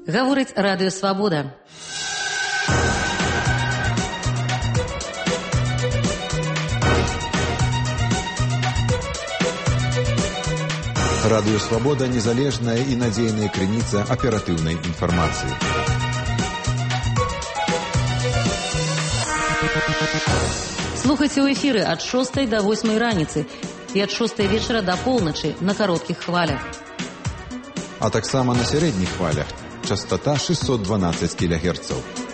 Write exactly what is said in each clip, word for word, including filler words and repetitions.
Гаворыць Радыё Свабода. Радыё Свабода – незалежная і надзейная крыніца аператыўнай інфармацыі. Слухайце ў эфіры ад шостай да восьмай раніцы і ад шостай вечара да поўначы на кароткіх хвалях. А таксама на сярэдніх хвалях. Частота шестьсот дванадцать кілогерцаў.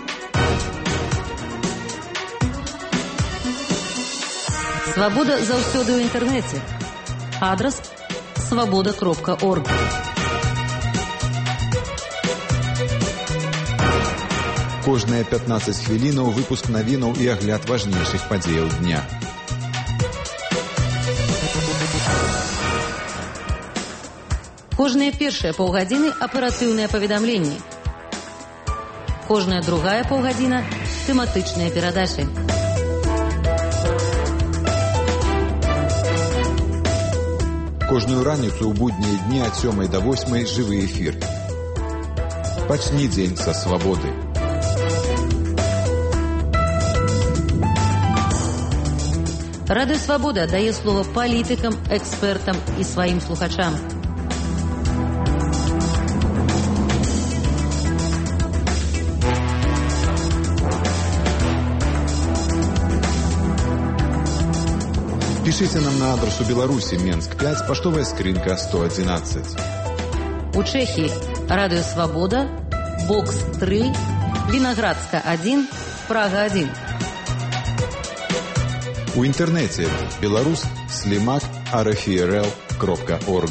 Свабода заўсёды ў інтэрнэце. Адрас свабода кропка орг. Кожныя пятнаццаць хвілінаў выпуск навінаў і агляд важнейшых падзеяў дня. Кожныя першыя паўгадзіны аператыўныя паведамленні. Кожная другая паўгадзіна тэматычныя перадачы. Кожную раніцу ў буднія дні ад сёмай да восьмай жывы эфір. Пачні дзень са свабоды. Радыё Свабода дае слова палітыкам, экспертам і сваім слухачам. Пишите нам на адресу Беларуси, Менск пять, поштовая скринка сто одиннадцать. У Чехии Радио Свобода, Бокс три, Виноградска один, Прага один. У интернете беларус слимак арфрл кропка орг.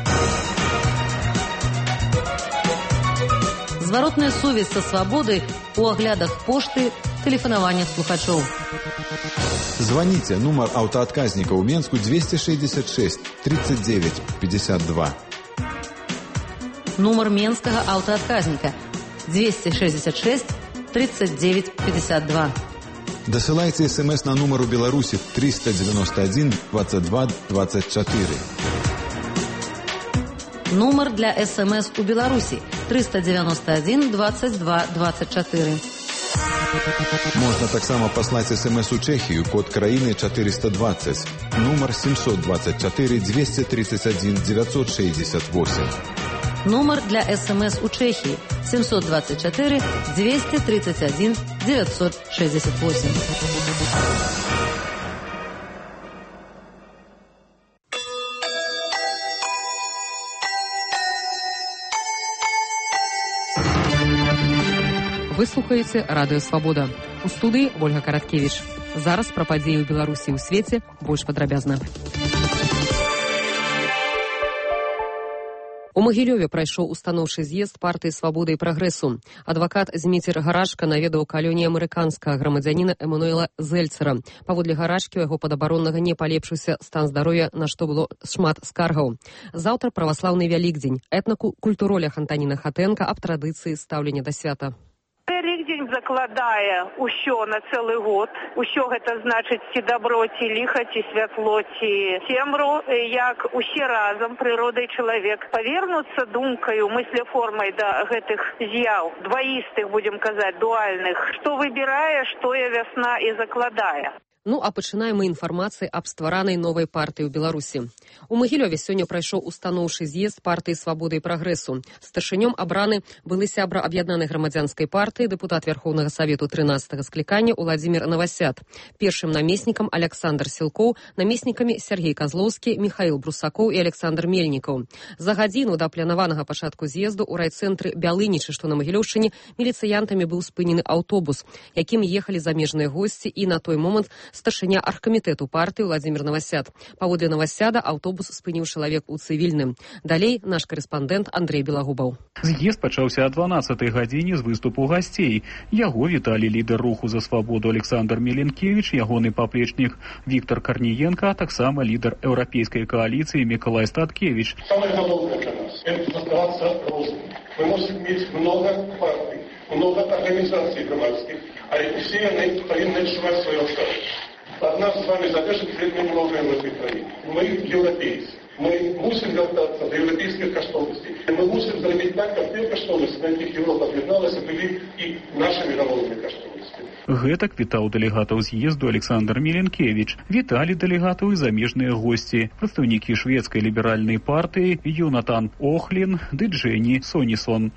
Зворотная сувязь со свободой у оглядах пошты, телефонования слухачоў. Звоните, номер автоотказника у Менску двести шестьдесят шесть тридцать девять пятьдесят два. Номер Менского автоотказника двести шестьдесят шесть тридцать девять пятьдесят два. Досылайте смс на номер у Беларуси триста девяносто один двадцать два двадцать четыре. Номер для смс у Беларуси триста девяносто один двадцать два двадцать четыре. Можна таксама паслаць смс у Чэхію, код краіны четыреста двадцать, номер семьсот двадцать четыре двести тридцать один девятьсот шестьдесят восемь. Номер для смс у Чехии семьсот двадцать четыре двести тридцать один девятьсот шестьдесят восемь. Вы слухаеце Радыё Свабода. У студыі Ольга Караткевіч. Зараз пра падзеі ў Беларусі і ў свеце больш падрабязна. У Магілёве прайшоў устаноўчы з'езд партыі «Свабода і прагрэсу». Адвакат Зміцер Гарашка наведаў калоніі амерыканскага грамадзяніна Эмануэла Зельцера. Паводле Гарашкі у яго падабароннага не палепшыўся стан здароўя, на што было шмат скаргаў. Заўтра праваслаўны Вялікдзень. Этна-культуролях Антаніна Хатэнка аб традыцыі стаўлення да свята. Вялікдзень закладае ўсё на цэлы год. Усё гэта значыць ці дабро, ці ліха, ці святло, ці цемру, як усе разам, прырода і чалавек, павернуцца думкаю, мыслеформай да гэтых з'яў, дваістых, будзем казаць, дуальных, што выбірае, што я вясна і закладае. Ну, а пачынаем мы інфармацыі аб стваранай новай партыі ў Беларусі. У Магілёве сёння прайшоў устаноўчы з'езд партыі «Свабоды і прагрэсу». Старшынём абраны былы сябра аб'яднанай грамадзянскай партыі, дэпутат Вярхоўнага Савету трынаццатага склікання Уладзімір Навасят. Першым намеснікам Аляксандр Сілкоў, намеснікамі Сергей Казлоўскі, Міхаіл Брусакоў і Александр Мельнікаў. За гадзіну да планаванага пачатку з'езду ў райцэнтры Бялынічы, што на Магілёўшчыне, міліцыянтамі быў спынены аўтобус, якім ехалі замежныя госці, і на той момант старшыня аргкамітэту партыі Уладзімір Навасят. Паводле Навасяда аўтобус спыніў чалавек у цывільным. Далей наш карэспандэнт Андрей Белагубаў. З'езд пачаўся о дванаццатай гадзіне з выступу гасцей. Яго віталі лідар руху за свабоду Александр Меленкевич, ягоны паплечнік Віктор Карніенка, а таксама лідар еўрапейскай кааліцыі Мікалай Статкевич. Самое главное для нас – это оставаться розными. Мы можем иметь много партий, много организаций громадских, а все они повинны отживать свое обстоятельство. От нас с вами залежит вельми многое в этой стране. Мы европейцы. Мы мусим вертаться до европейских коштовностей. Мы мусим зробити так, как те коштовности на яких Європа об'єдналася, були і нашими народними коштами. Гэтак вітаў дэлегатаў з'езду Александр Міленкевіч. Віталі дэлегатаў і замежныя госці. Прадстаўнікі шведскай ліберальнай партыі Юнатан Охлін ды Дженні Сонісон.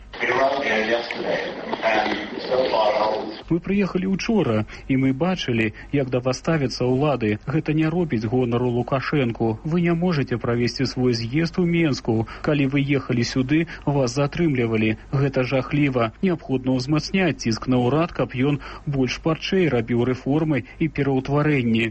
Мы прыехалі учора, і мы бачылі, як да вас ставяцца ўлады. Гэта не робіць гонару Лукашэнку. Вы не можете правесці свой з'езд у Менску. Калі вы ехалі сюды, вас затрымлівалі. Гэта жахліва. Неабходна ўзмацняць ціск на ўрад, каб ён больш шпарчэй рабіў рэформы і пераўтварэнні.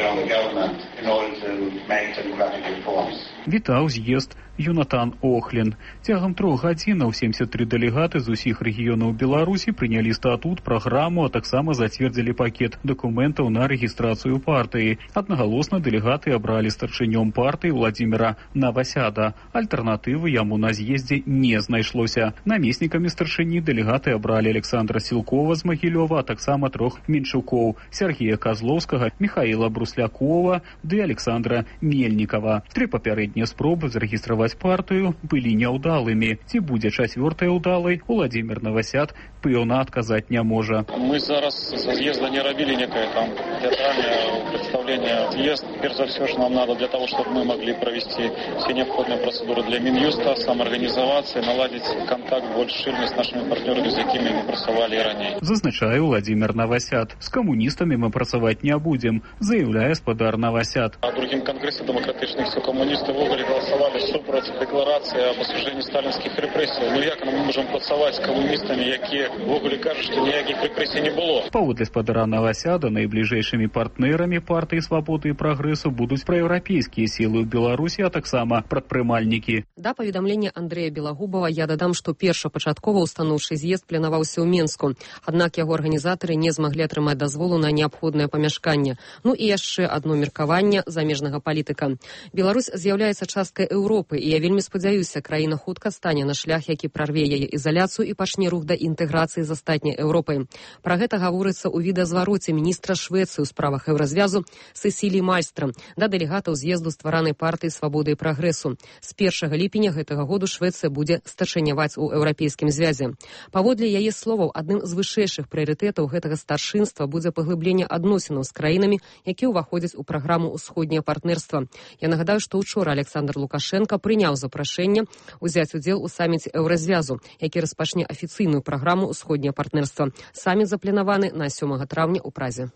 Вітаў з'езд Юнатан Охлін. Цягам трох гадзінаў семьдесят три дэлегаты з усіх рэгіёнаў Беларусі прынялі статут, праграму, а таксама зацвердзілі пакет дакументаў на рэгістрацыю партыі. Аднагалосна дэлегаты абралі старшынём партыі Владзіміра Навасяда. Альтэрнатывы яму на з'ездзе не знайшлося. Намеснікамі старшыні дэлегаты абралі Александра Сілкова з Магілёва, а таксама трох менчукоў – Сергея Козловскага, Михаила Бруслякова ды Александра Мельнікава. Тры папярэднія спробы зарэгістраваць партыю былі няўдалымі. Ці будзе чацвёртая ўдалай, Владзімір Навасяд пэўна адказаць не можа. Мы зараз со з'езда не рабілі некое там театральное представление. З'езд, перш за все, что нам надо для того, чтобы мы могли провести все необходные процедуры для Минюста, самоорганизоваться и наладить контакт больше ширный с нашими партнерами, с якими мы працавалі ранее. Зазначае Владзімір Навасяд. З камуністамі мы працаваць не будем, заяўляе спадар Навасяд. А другим конгрессе демократичных все коммунисты в Уголе голосовали супротив декларации об осуждении сталинских репрессий. Ну як мы можем працаваць з коммунистами, які в Уголе кажут, что никаких репрессий не было? Паводле спадара Навасяда найбліжэйшымі партнерамі партыі свабоды і прагрэсу будуць праеўрапейскія сілы ў Беларусі, а таксама прадпрымальнікі. Да паведамлення Андрэя Белагубова я дадам, што першапачаткова устаноўчы з'езд планаваўся ў Менску. Аднак яго арганізатары не змаглі атрымаць дазволу на неабходнае памяшканне. Ну і яшчэ адно меркаванне замежнага палітыка. Беларусь з'яўляецца часткай Еўропы, і я вельмі спадзяюся, краіна хутка стане на шлях, які прарве яе ізаляцыю і пачне рух да інтэграцыі з астатняй Еўропай. Пра гэта гаворыцца ў відэазвароце міністра Швецыі ў справах еўразвязу Сесілі Мальстрам да дэлегатаў з'езду стваранай партыі свабоды і прагрэсу. З першага ліпеня гэтага году Швецыя будзе старшыняваць у еўрапейскім звязе. Паводле яе словаў, адным з вышэйшых прыярытэтаў гэтага старшынства будзе паглыбленне адносінаў з краінамі, якія ўваходзяць у праграму «Усходняе партнерства». Я нагадаю, што учора Александр Лукашенко прыняў запрашэнне узяць удзел у саміце еўразвязу, які распачне афіцыйную праграму «Усходняе партнерства». Саміт запланаваны на сёмага траўня ў Празе.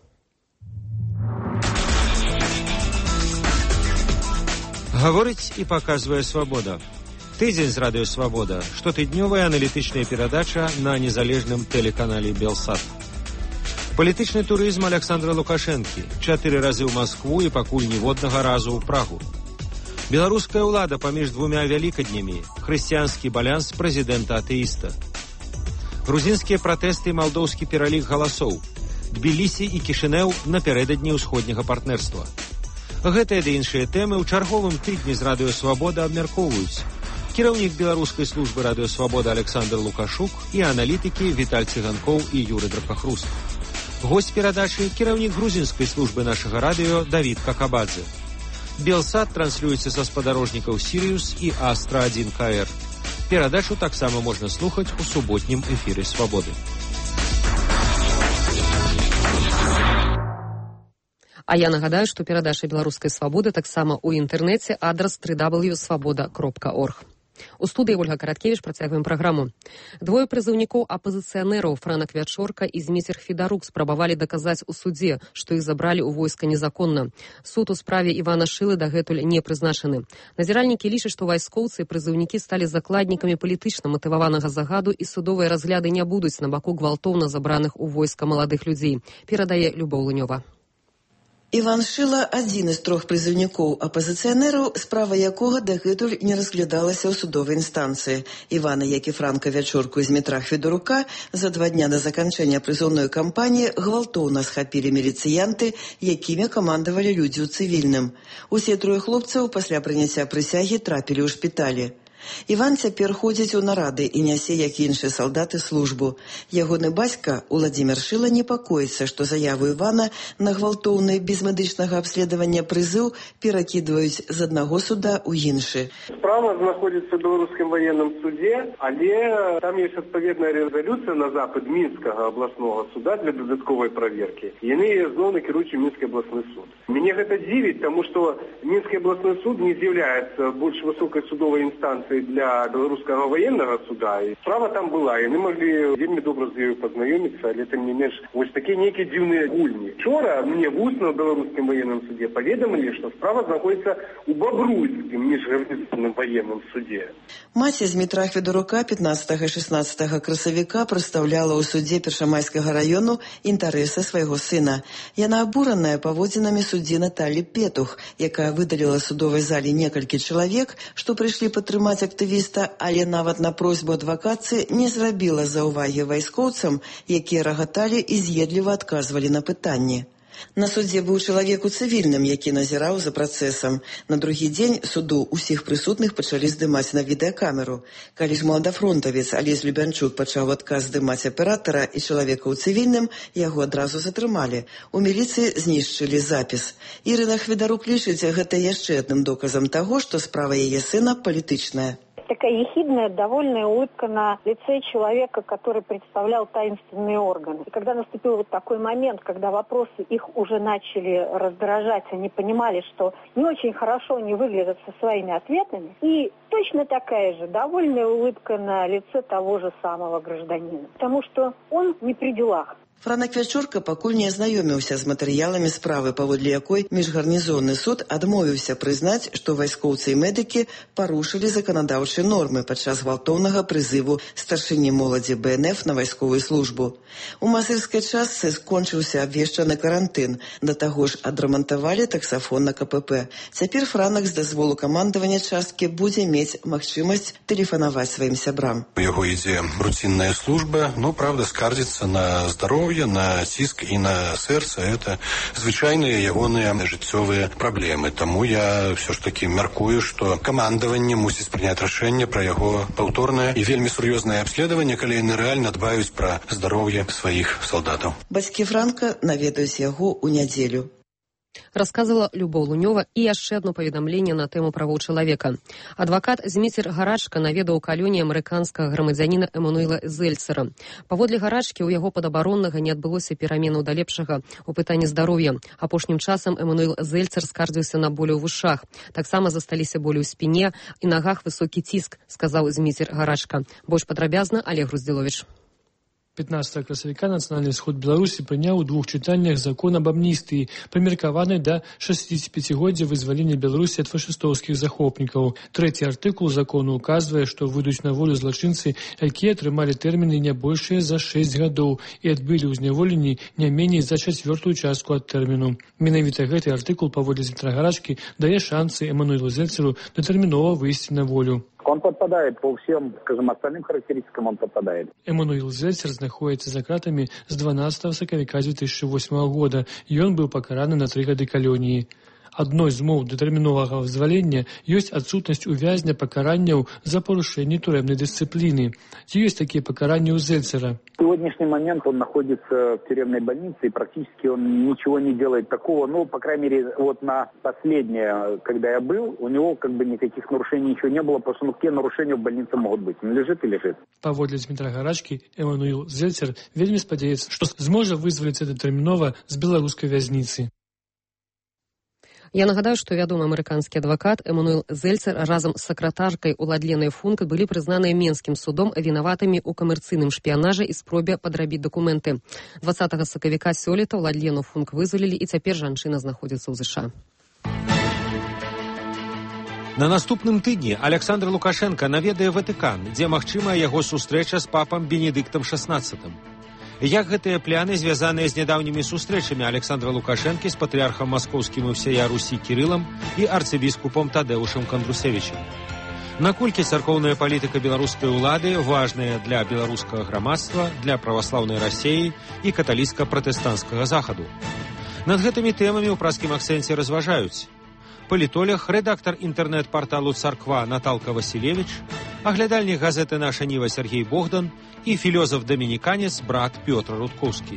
Гаворыць і паказвае свабода. Тыдзень з радыё «Свабода» – штотыднёвая аналітычная перадача на незалежным тэлеканале «Белсат». Палітычны турызм Александра Лукашэнкі. Чатыры разы ў Маскву і пакуль ніводнага разу ў Прагу. Беларуская ўлада паміж двумя вялікаднямі. Хрысціянскі балянс прэзідэнта-атэіста. Грузінскія пратэсты і малдоўскі пералік галасоў. Тбілісі і Кішынеў напярэдадні ўсходняга партнерства. Гэтыя ды іншыя тэмы ў чарговым тыдні з радыё «Свабода» абмяркоўваюць кіраўнік беларускай службы радыё «Свабода» Александр Лукашук і аналітыкі Віталь Цыганкоў і Юры Драпахруст. Госць перадачы – кіраўнік грузінскай службы нашага радыё Давід Какабадзе. Белсат транслюецца са спадарожнікаў «Сіриус» і «Астра один ка эр». Перадачу таксама можна слухаць у суботнім эфіры «Свабоды». А я нагадаю, што перадача беларускай свабоды таксама ў інтэрнэце, адрас дабл ю дабл ю дабл ю крапка свабода крапка орг. У студыі Ольга Караткевіч, працягваем праграму. Двое прызыўнікоў апазіцыянераў Франак Вячорка і Зміцер Федарук спрабавалі даказаць у судзе, што іх забралі ў войска незаконна. Суд у справе Івана Шылы дагэтуль не прызначаны. Назіральнікі лічаць, што вайскоўцы і прызыўнікі сталі закладнікамі палітычна матываванага загаду і судовыя разгляды не будуць на баку гвалтоўна забраных у войска маладых людзей. Перадае Любоў Лунёва. Іван Шыла – адзін з трох прызыўнікоў апазіцыянераў, справа якога дагэтуль не разглядалася ў судовай інстанцыі. Івана, як і Франка Вячорку і Змітра Федарука, за два дня да заканчэння прызыўной кампаніі гвалтоўна схапілі міліцыянты, якімі камандавалі людзі ў цывільным. Усе трое хлопцаў пасля прыняцця прысягі трапілі ў шпіталі. Іван цяпер ходзіць у нарады і нясе, як іншыя салдаты, службу. Ягоны бацька, Уладзімір Шыла, непакоіцца, што заяву Івана на гвалтоўны без медычнага абследавання прызыў перакідваюць з аднаго суда ў іншы. Справа знаходзіцца ў беларускім ваенным суде, але там ёсць адпаведная рэзалюцыя на запыт Мінскага абласнога суда для дадатковай праверкі. Яны зноў накіруюць у Мінскі абласны суд. Мяне гэта дзівіць, таму што Мінскі абласны суд не з'яўляецца больш высокай судовай інстанцыяй для беларускага ваеннага суда. І справа там была, яны маглі вельмі добра з ёю пазнаёміцца, але тым не менш вось такія нейкія дзіўныя гульні. Вчора мне вусна ў беларускім ваенным суде паведамілі, што справа знаходзіцца ў Бабруйскім міжгарнізонным ваенным суде. Маці Змітра Федарука пятнадцатага-шестнадцатага красавіка прадстаўляла ў судзе Першамайскага раёну інтарэсы свайго сына. Яна абураная паводзінамі суддзі Наталі Петух, якая выдаліла судовай зале некалькі чалавек, што прыйшлі падтрымаць актывіста, але нават на просьбу адвакацыі не зрабіла заўвагі вайскоўцам, якія рагаталі і з'едліва адказвалі на пытанні. На судзе быў чалавек у цывільным, які назіраў за працэсам. На другі дзень суду ўсіх прысутных пачалі здымаць на відэакамеру. Калі ж маладафронтавец Алесь Любянчук пачаў адказ здымаць аператара і чалавека ў цывільным, яго адразу затрымалі. У міліцыі знішчылі запіс. Ірына Хведарук лічыць гэта яшчэ адным доказам таго, што справа яе сына палітычная. Такая ехидная, довольная улыбка на лице человека, который представлял таинственные органы. И когда наступил вот такой момент, когда вопросы их уже начали раздражать, они понимали, что не очень хорошо они выглядят со своими ответами, и точно такая же довольная улыбка на лице того же самого гражданина. Потому что он не при делах. Франак Вячорка пакуль не азнаёміўся з матэрыяламі справы, паводле якой міжгарнізонны суд адмовіўся прызнаць, што вайскоўцы і медыкі парушылі заканадаўчыя нормы падчас гвалтоўнага прызыву старшыні моладзі Бэ Эн Эф на вайсковую службу. У масырскай частцы скончыўся абвешчаны карантын, да таго ж адрамантавалі таксафон на Ка Пэ Пэ. Цяпер Франак з дазволу камандавання часткі будзе мець магчымасць тэлефанаваць сваім сябрам. У яго ідзе руцінная служба, ну, правда, скардзіцца на здароўе, на ціск і на сэрца. Это звычайныя ягоныя жыццёвыя праблемы. Таму я ўсё ж такі мяркую, што камандаванне мусіць прыняць рашэнне пра яго паўторнае і вельмі сур'ёзнае абследаванне, калі яны рэальна дбаюць пра здароўе сваіх салдатаў. Бацькі Франка наведаюць яго ў нядзелю. Расказала Любоў Лунёва і яшчэ одно паведамленне на тэму правоў чалавека. Адвакат Зміцер Гарачка наведаў у калоніі амерыканскага грамадзяніна Эмануэла Зельцера. Паводле Гарачкі, у яго падабароннага не адбылося пераменаў да лепшага у пытанні здароўя. Апошнім часам Эмануэл Зельцер скардзіўся на болі ў вушах. Таксама засталіся болі ў спіне і нагах высокі ціск, сказаў Зміцер Гарачка. Больш падрабязна Олег Груздзіловіч. пятнадцатага красавіка Нацыянальны сход Беларусі прыняў у двух чытаннях закон аб амністыі, прымеркаваны да шэсцідзесяціпяцігоддзя вызвалення Беларусі ад фашыстоўскіх захопнікаў. Трэці артыкул закону указвае, што выйдуць на волю злачынцы, якія атрымалі тэрміны не большыя за шэсць гадоў і адбылі ў зняволенні не меней за чацвёртую частку ад тэрміну. Менавіта гэты артыкул, паводле Змітра Гарачкі, дае шансы Эмануэлу Зельцеру датэрмінова выйсці на волю. Он подпадает по всем, скажем, остальным характеристикам, он подпадает. Эмануэл Зельцер знаходится за кратами с дванадцатага сакавіка две тысячи восьмого года, и он был покараны на три гады калоніі. Адной з моў датэрміновага вызвалення ёсць адсутнасць увязня пакаранняў за парушэнне турэмнай дысцыпліны. Ці ёсць такія пакаранні ў Зельцера? В сегодняшний момент он находится в тюремной больнице, и практически он ничего не делает такого. Ну, по крайней мере, вот на последнее, когда я был, у него как бы никаких нарушений ничего не было, потому что ну, какие нарушения в больнице могут быть? Он лежит и лежит. Паводле Змітра Гарачкі, Эмануэл Зельцер вельмі спадзяецца, што зможа вызваліцца датэрмінова з беларускай вязніцы. Я нагадаю, што вядомы амерыканскі адвакат Эмануэл Зельцер разам з сакратаркай Уладленай Функ былі прызнаныя Менскім судом вінаватымі ў камерцыйным шпіянажы і спробе падрабіць дакументы. дваццатага сакавіка сёлета Уладлену Функ вызвалілі, і цяпер жанчына знаходзіцца ў Зэ Ша. На наступным тыдні Александр Лукашенко наведае Ватыкан, дзе магчымая яго сустрэча з папам Бенедыктам шаснаццатым. Як гэтыя пляны звязаныя з нядаўнімі сустрэчамі Александра Лукашэнкі з патрыархам маскоўскім і ўсяя Русі Кірылам і арцыбіскупом Тадэушам Кандрусевічам? Наколькі царкоўная палітыка беларускай улады важная для беларускага грамадства, для праваслаўнай Расіі і каталіцка-пратэстанцкага захаду? Над гэтымі тэмамі ў праскім акцэнце разважаюць палітолог, рэдактар інтэрнэт-парталу «Царква» Наталка Василевич, аглядальнік газеты «Наша Ніва» Сергей Богдан і філёзаф-дамініканец брат Пётр Рудкоўскі.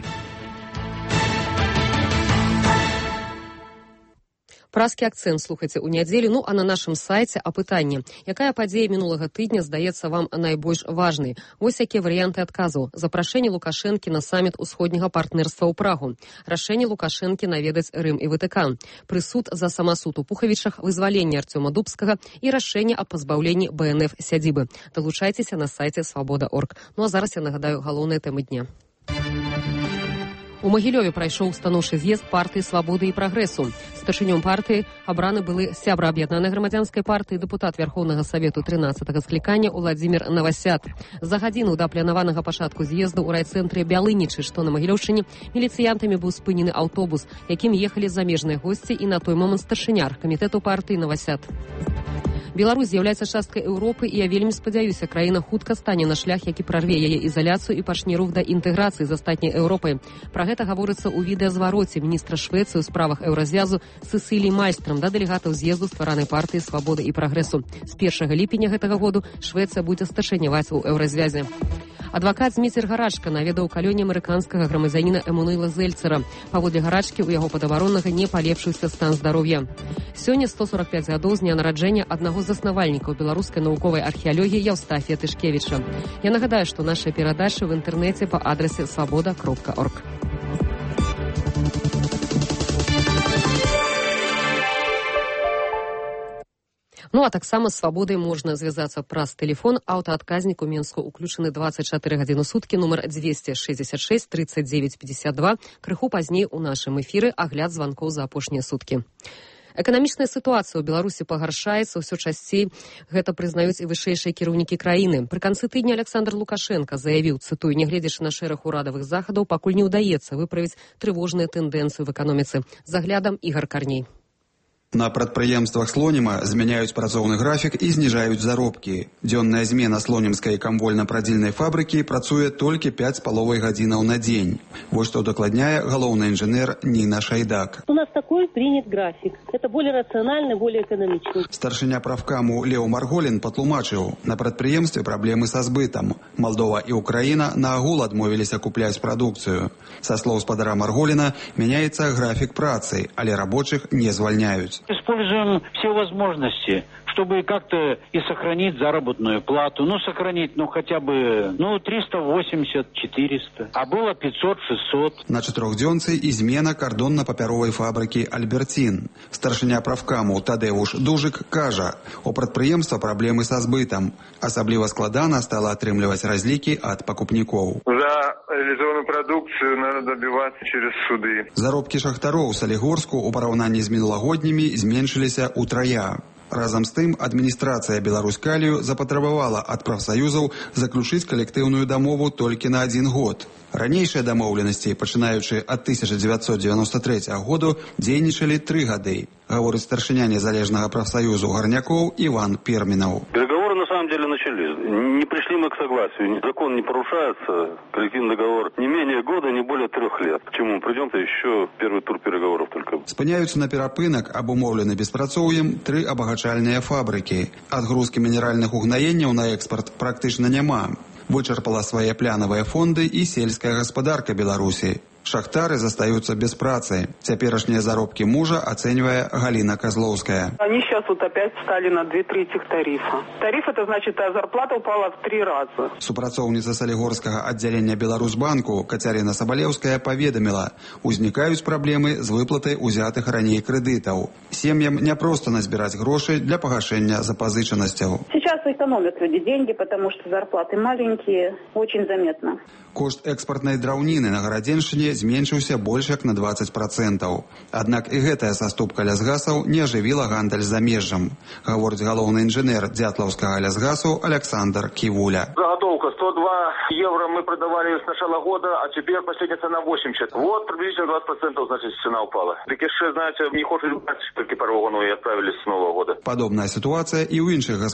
Празкі акцэнт слухайце ў нядзелю. Ну а на нашым сайце апытанне. Якая падзея мінулага тыдня здаецца вам найбольш важнай? Вось якія варыянты адказаў. Запрашэнне Лукашэнкі на саміт усходняга партнерства ў Прагу. Рашэнне Лукашэнкі наведаць Рым і Ватыкан. Прысуд за самасуд у Пухавічах, вызваленне Арцёма Дубскага і рашэнне аб пазбаўленні бэ эн эф сядзібы. Далучайцеся на сайце свабода точка орг. Ну а зараз я нагадаю галоўныя тэмы дня. У Магілёве прайшоў устаноўчы з'езд партыі «Свабоды і прагрэсу». Старшынём партыі абраны былы сябра аб'яднанай грамадзянскай партыі, дэпутат Вярхоўнага Савету трынаццатага склікання Уладзімір Навасят. За гадзіну да планаванага пачатку з'езду ў райцэнтры Бялынічы, што на Магілёўшчыне, міліцыянтамі быў спынены аўтобус, якім ехалі замежныя госці і на той момант старшыняр камітэту партыі Навасят. Беларусь з'яўляецца часткай Еўропы, і я вельмі спадзяюся, краіна хутка стане на шлях, які прарве яе ізаляцыю і пачне рух да інтэграцыі з астатняй Еўропай. Пра гэта гаворыцца ў відэазвароце міністра Швецыі ў справах еўразвязу Сесілій Мальстрам да дэлегатаў з'езду стваранай партыі «Свабоды і прагрэсу». З першага ліпеня гэтага году Швецыя будзе старшыняваць у еўразвязе. Адвакат Зміцер Гарачка наведаў калёне амерыканскага грамадзяніна Эммануэла Зельцера. Паводле Гарачкі ў яго падабароннага не палепшыўся стан здароўя. Сёння сто сорак пяць гадоў з дня нараджэння аднаго з заснавальнікаў беларускай навуковай археалогіі Яўстафія Тышкевіча. Я нагадаю, што наша перадача в інтэрнэце па адрасе свабода кропка орг. Ну а таксама з свабодай можна звязацца праз тэлефон. Аўтаадказнік у Менску ўключаны дваццаць чатыры гадзіны суткі, нумар дзвесце шэсцьдзесят шэсць тридцать девять пятьдесят два. Крыху пазней у нашым эфіры агляд званкоў за апошнія суткі. Эканамічная сітуацыя ў Беларусі пагаршаецца ўсё часцей. Гэта прызнаюць і вышэйшыя кіраўнікі краіны. Пры канцы тыдня Александр Лукашенко заявіў, цытую, нягледзячы на шэраг урадавых захадаў, пакуль не ўдаецца выправіць трывожныя тэндэнцыі ў эканоміцы. З аглядам Ігар Карней. На прадпрыемствах Слоніма змяняюць працоўны графік і зніжаюць заробкі. Дзённая змена слонімскай камвольна-прадзільнай фабрыкі працуе толькі пяць з паловай гадзінаў на дзень. Вось што дакладняе галоўны інжынер Ніна Шайдак. У нас такой принят график. Это более рациональный, более экономичный. Старшыня правкаму Лео Марголін патлумачыў, на прадпрыемстве праблемы са збытам. Малдова і Украіна наогул адмовіліся купляць прадукцыю. Са слоў спадара Марголіна, мяняецца графік працы, але рабочых не звальняюць. Используем все возможности, чтобы как-то и сохранить заработную плату. Ну, сохранить, ну, хотя бы, ну, триста восемьдесят - четыреста. А было пятьсот - шестьсот. На чатырёхдзёнцы і змена кардонна-папяровай фабрыкі «Альберцін». Старшыня правкаму Тадэвуш Дужык кажа, у прадпрыемства праблемы са збытам. Асабліва складана стала атрымліваць разлікі ад пакупнікоў. За реализованную продукцию надо добиваться через суды. Заробкі шахтароў ў Салігорску у параўнанні з мінулагоднімі зменшыліся ўтрая. Разам з тым, адміністрацыя Беларускалію запатрабавала ад прафсаюзаў заключыць калектыўную дамову толькі на адзін год. Ранейшыя дамоўленасці, пачынаючы ад тысяча дзевяцьсот девяносто третьего году, дзейнічалі тры гады, гаворыць старшыня незалежнага прафсаюзу гарнякоў Іван Пермінаў. Переговоры на самом деле начались. Не пришли мы к согласию. Закон не порушается. Коллективный договор не менее года, не более трех лет. К чему придем-то еще первый тур переговоров только. Спыняюцца на перапынак, абумоўлены беспрацоўем, тры абагачальныя фабрыкі. Адгрузкі мінеральных угнаенняў на экспорт практычна няма. Вычарпала свае планавыя фонды і сельская гаспадарка Беларусі. Шахтары застаются без працы. Цяперашнія заробкі мужа ацэньвае Галина Козловская. Они сейчас вот опять стали на две трети тарифа. Тариф это значит, а зарплата упала в три раза. Супрацоўніца Салігорскага аддзялення Беларусбанку Кацярына Сабалеўская паведаміла, узнікаюць праблемы з выплатай узятых раней крэдытаў. Сем'ям няпроста назбіраць грошы для пагашэння запазычанасцяў. Сейчас экономят люди деньги, потому что зарплаты маленькие, очень заметно. Кошт экспартнай драўніны на Гарадзеншчыне зменшыўся больш як на двадцать процентов. Аднак і гэтая саступка лясгасаў не ажывіла гандаль за межам, гаворыць галоўны інжынер Дзятлаўскага лясгасу Александр Кивуля. Заготовка сто два евро мы продавали с начала года, а теперь последняя цена восемьдесят. Вот приблизительно двадцать процентов, значит, цена упала. Так еще, знаете, не хочет брать только пару вагонов и отправились с Нового года. Подобная ситуация и у іншых гаспадарках.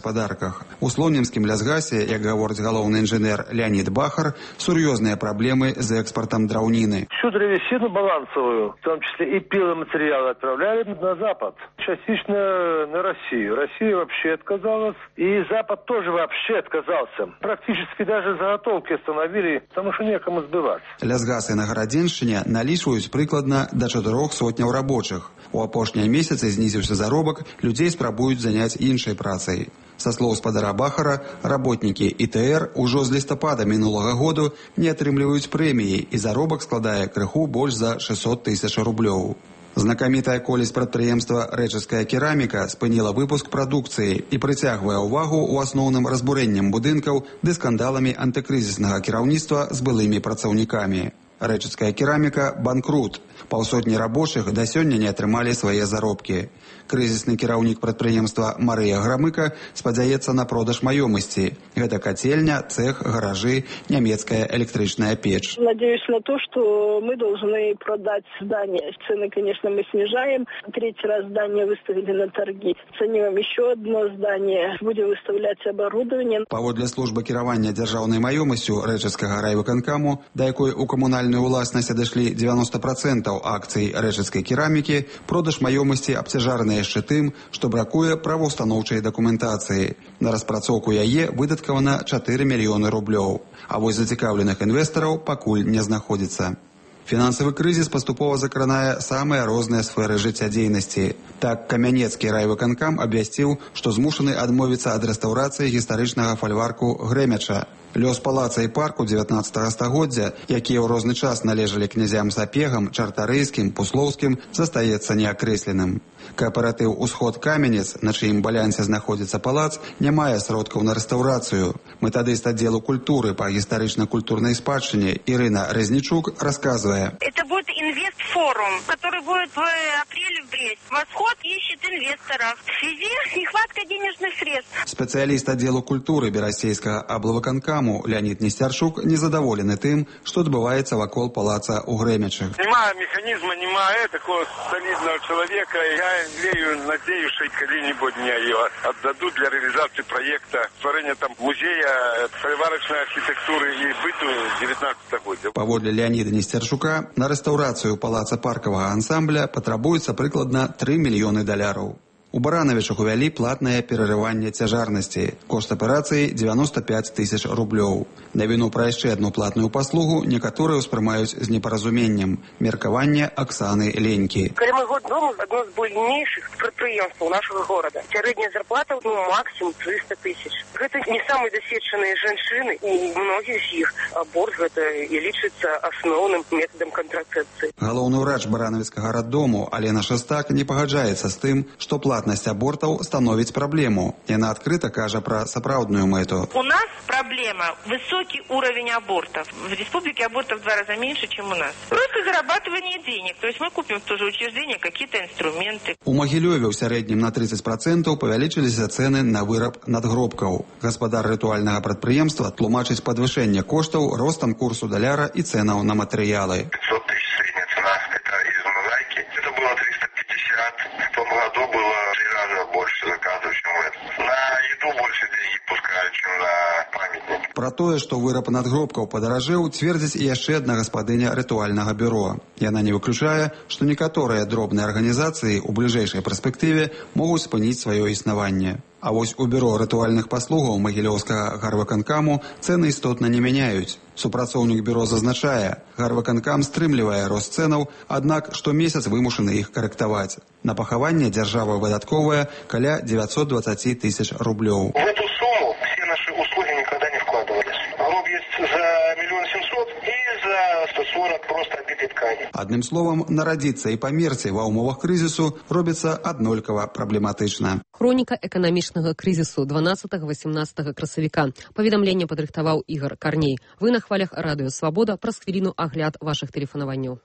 фабрыках. У слонімскім лясгасе, як гаворыць галоўны інжынер Леонид Бахар, сур'ёзныя праблемы з экспартам драўніны. Всю древесину балансовую, в том числе и пиломатериалы, отправляли на Запад. Частично на Россию. Россия вообще отказалась, и Запад тоже вообще отказался. Практически даже заготовки остановили, потому что некому сбывать. Лясгасы на Гарадзеншчыне налічваюць прыкладна да чатырох сотняў рабочых. У апошнія месяцы знізіўся заробак, людзей спрабуюць заняць іншай працай. Са слоў спадара Бахара, работнікі І Тэ Эр ужо з лістапада мінулага году не атрымліваюць прэміі, і заробак складае крыху больш за шэсцьсот тысяч рублёў. Знакамітая колісь прадпрыемства «Рэчыцкая кераміка» спыніла выпуск прадукцыі і прыцягвае ўвагу ў асноўным разбурэннем будынкаў ды скандаламі антыкрызіснага кіраўніцтва з былымі працаўнікамі. «Рэчыцкая кераміка» – банкрут. Паўсотні рабочых да сёння не атрымалі свае заробкі. Крызісны кіраўнік прадпрыемства Марыя Грамыка спадзяецца на продаж маёмасці. Гэта кацельня, цех, гаражы, нямецкая электрычная печь. Надеюсь на то, что мы должны продать здание. Цены, конечно, мы снижаем. Третий раз здание выставили на торги. Ценим еще одно здание. Будем выставлять оборудование. Паводле службы кіравання дзяржаўнай маёмасцю Рэчыцкага райвыканкаму, да якой у камунальную ўласнасць адышлі дзевяносто процентов акцый Рэчыцкай керамікі, продаж маёмасці абцяжарны яшчэ тым, што бракуе праваўстаноўчай дакументацыі. На распрацоўку яе выдаткавана чатыры мільёны рублёў. А вось зацікаўленых інвестараў пакуль не знаходзіцца. Фінансавы крызіс паступова закранае самыя розныя сферы жыццядзейнасці. Так, Камянецкі райвыканкам абвясціў, што змушаны адмовіцца ад рэстаўрацыі гістарычнага фальварку Грэмяча. Лёс палаца і парку дзевятнаццатага стагоддзя, якія ў розны час належалі князям Сапегам, Чартарыйскім, Пуслоўскім, застаецца неакрэсленым. Кааператыў «Усход Каменец», на чыім балянсе знаходзіцца палац, не мае сродкаў на рэстаўрацыю. Методист отдела культуры по исторично-культурной спадщине Ирина Резничук рассказывая. Это будет инвестфорум, который будет в апреле в Бресте. Восход ищет инвесторов. В связи с нехваткой денежных средств. Специалист отдела культуры Берасейского облвыканкаму Леонид Нестерчук незадоволены тем, что отбывается вокруг палаца у Гремячых. Нема механизма, нема такого солидного человека. Я лею, надеюсь, что когда-нибудь мне ее отдадут для реализации проекта створения там музея фольварочной архитектуры и быту девятнадцатого года. Паводле Леонида Нестерчука, на реставрацию палаца паркового ансамбля потребуется прикладно три миллиона долларов. У Барановичах увялі платнае перарыванне цяжарнасці. Кошт аперацыі девяносто пять тысяч рублёў. Навіну пра яшчэ адну платную паслугу некаторыя ўспрымаюць з непаразуменнем. Меркаванне Оксаны Ленькі. Калимыгод дом одно из буйнейших предприятий нашего города. Средняя зарплата ну, максимум триста тысяч. Это не самые досвеченные женщины. У многих из них аборт это и лічыцца асноўным методом контрацепции. Галоўны ўрач Барановіцкага раддому Алена Шастак не пагаджаецца з тым, што платнасць абортаў становіць праблему. Яна адкрыта кажа пра сапраўдную мэту. У нас проблема высокий уровень абортов. В республике абортов в два раза меньше, чем у нас. Просто зарабатывание денег. То есть мы купим в то же учреждение какие-то инструменты. У Магілёве ў сярэднім на тридцать процентов павялічыліся цэны на выраб надгробкаў. Гаспадар рытуальнага прадпрыемства тлумачыць падвышэнне коштаў ростам курсу даляра і цэнаў на матэрыялы. пятьсот тысяч средняя цена. Это из мозаики. Это было триста пятьдесят. В том году было три раза больше заказов, чем в этом. На еду больше денег пускали, чем на памятник. Пра тое, што выраб надгробкаў падаражэў, цвердзіць і яшчэ адна гаспадыня рытуальнага бюро. Яна не выключае, што некаторыя дробныя арганізацыі ў бліжэйшай перспектыве могуць спыніць сваё існаванне. А вось у бюро рытуальных паслугаў Магілёўскага гарвыканкаму цэны істотна не мяняюць. Супрацоўнік бюро зазначае, гарвыканкам стрымлівае рост цэнаў, аднак штомесяц вымушаны іх карэктаваць. На пахаванне дзяржава выдатковая каля девятьсот двадцать тысяч рублёў. В эту сумму все наши услуги никогда не вкладывались. Гроб есть за миллион семьсот и за сто сорок просто обитой ткани. Адным словам, нарадзіцца і памерці ва ўмовах крызісу робіцца аднолькава праблематычна. Хроніка эканамічнага крызісу дванаццатага-васемнаццатага красавіка. Паведамленне падрыхтаваў Ігор Карней. Вы на хвалях Радыё Свабода. Праз хвіліну агляд вашых тэлефанаванняў.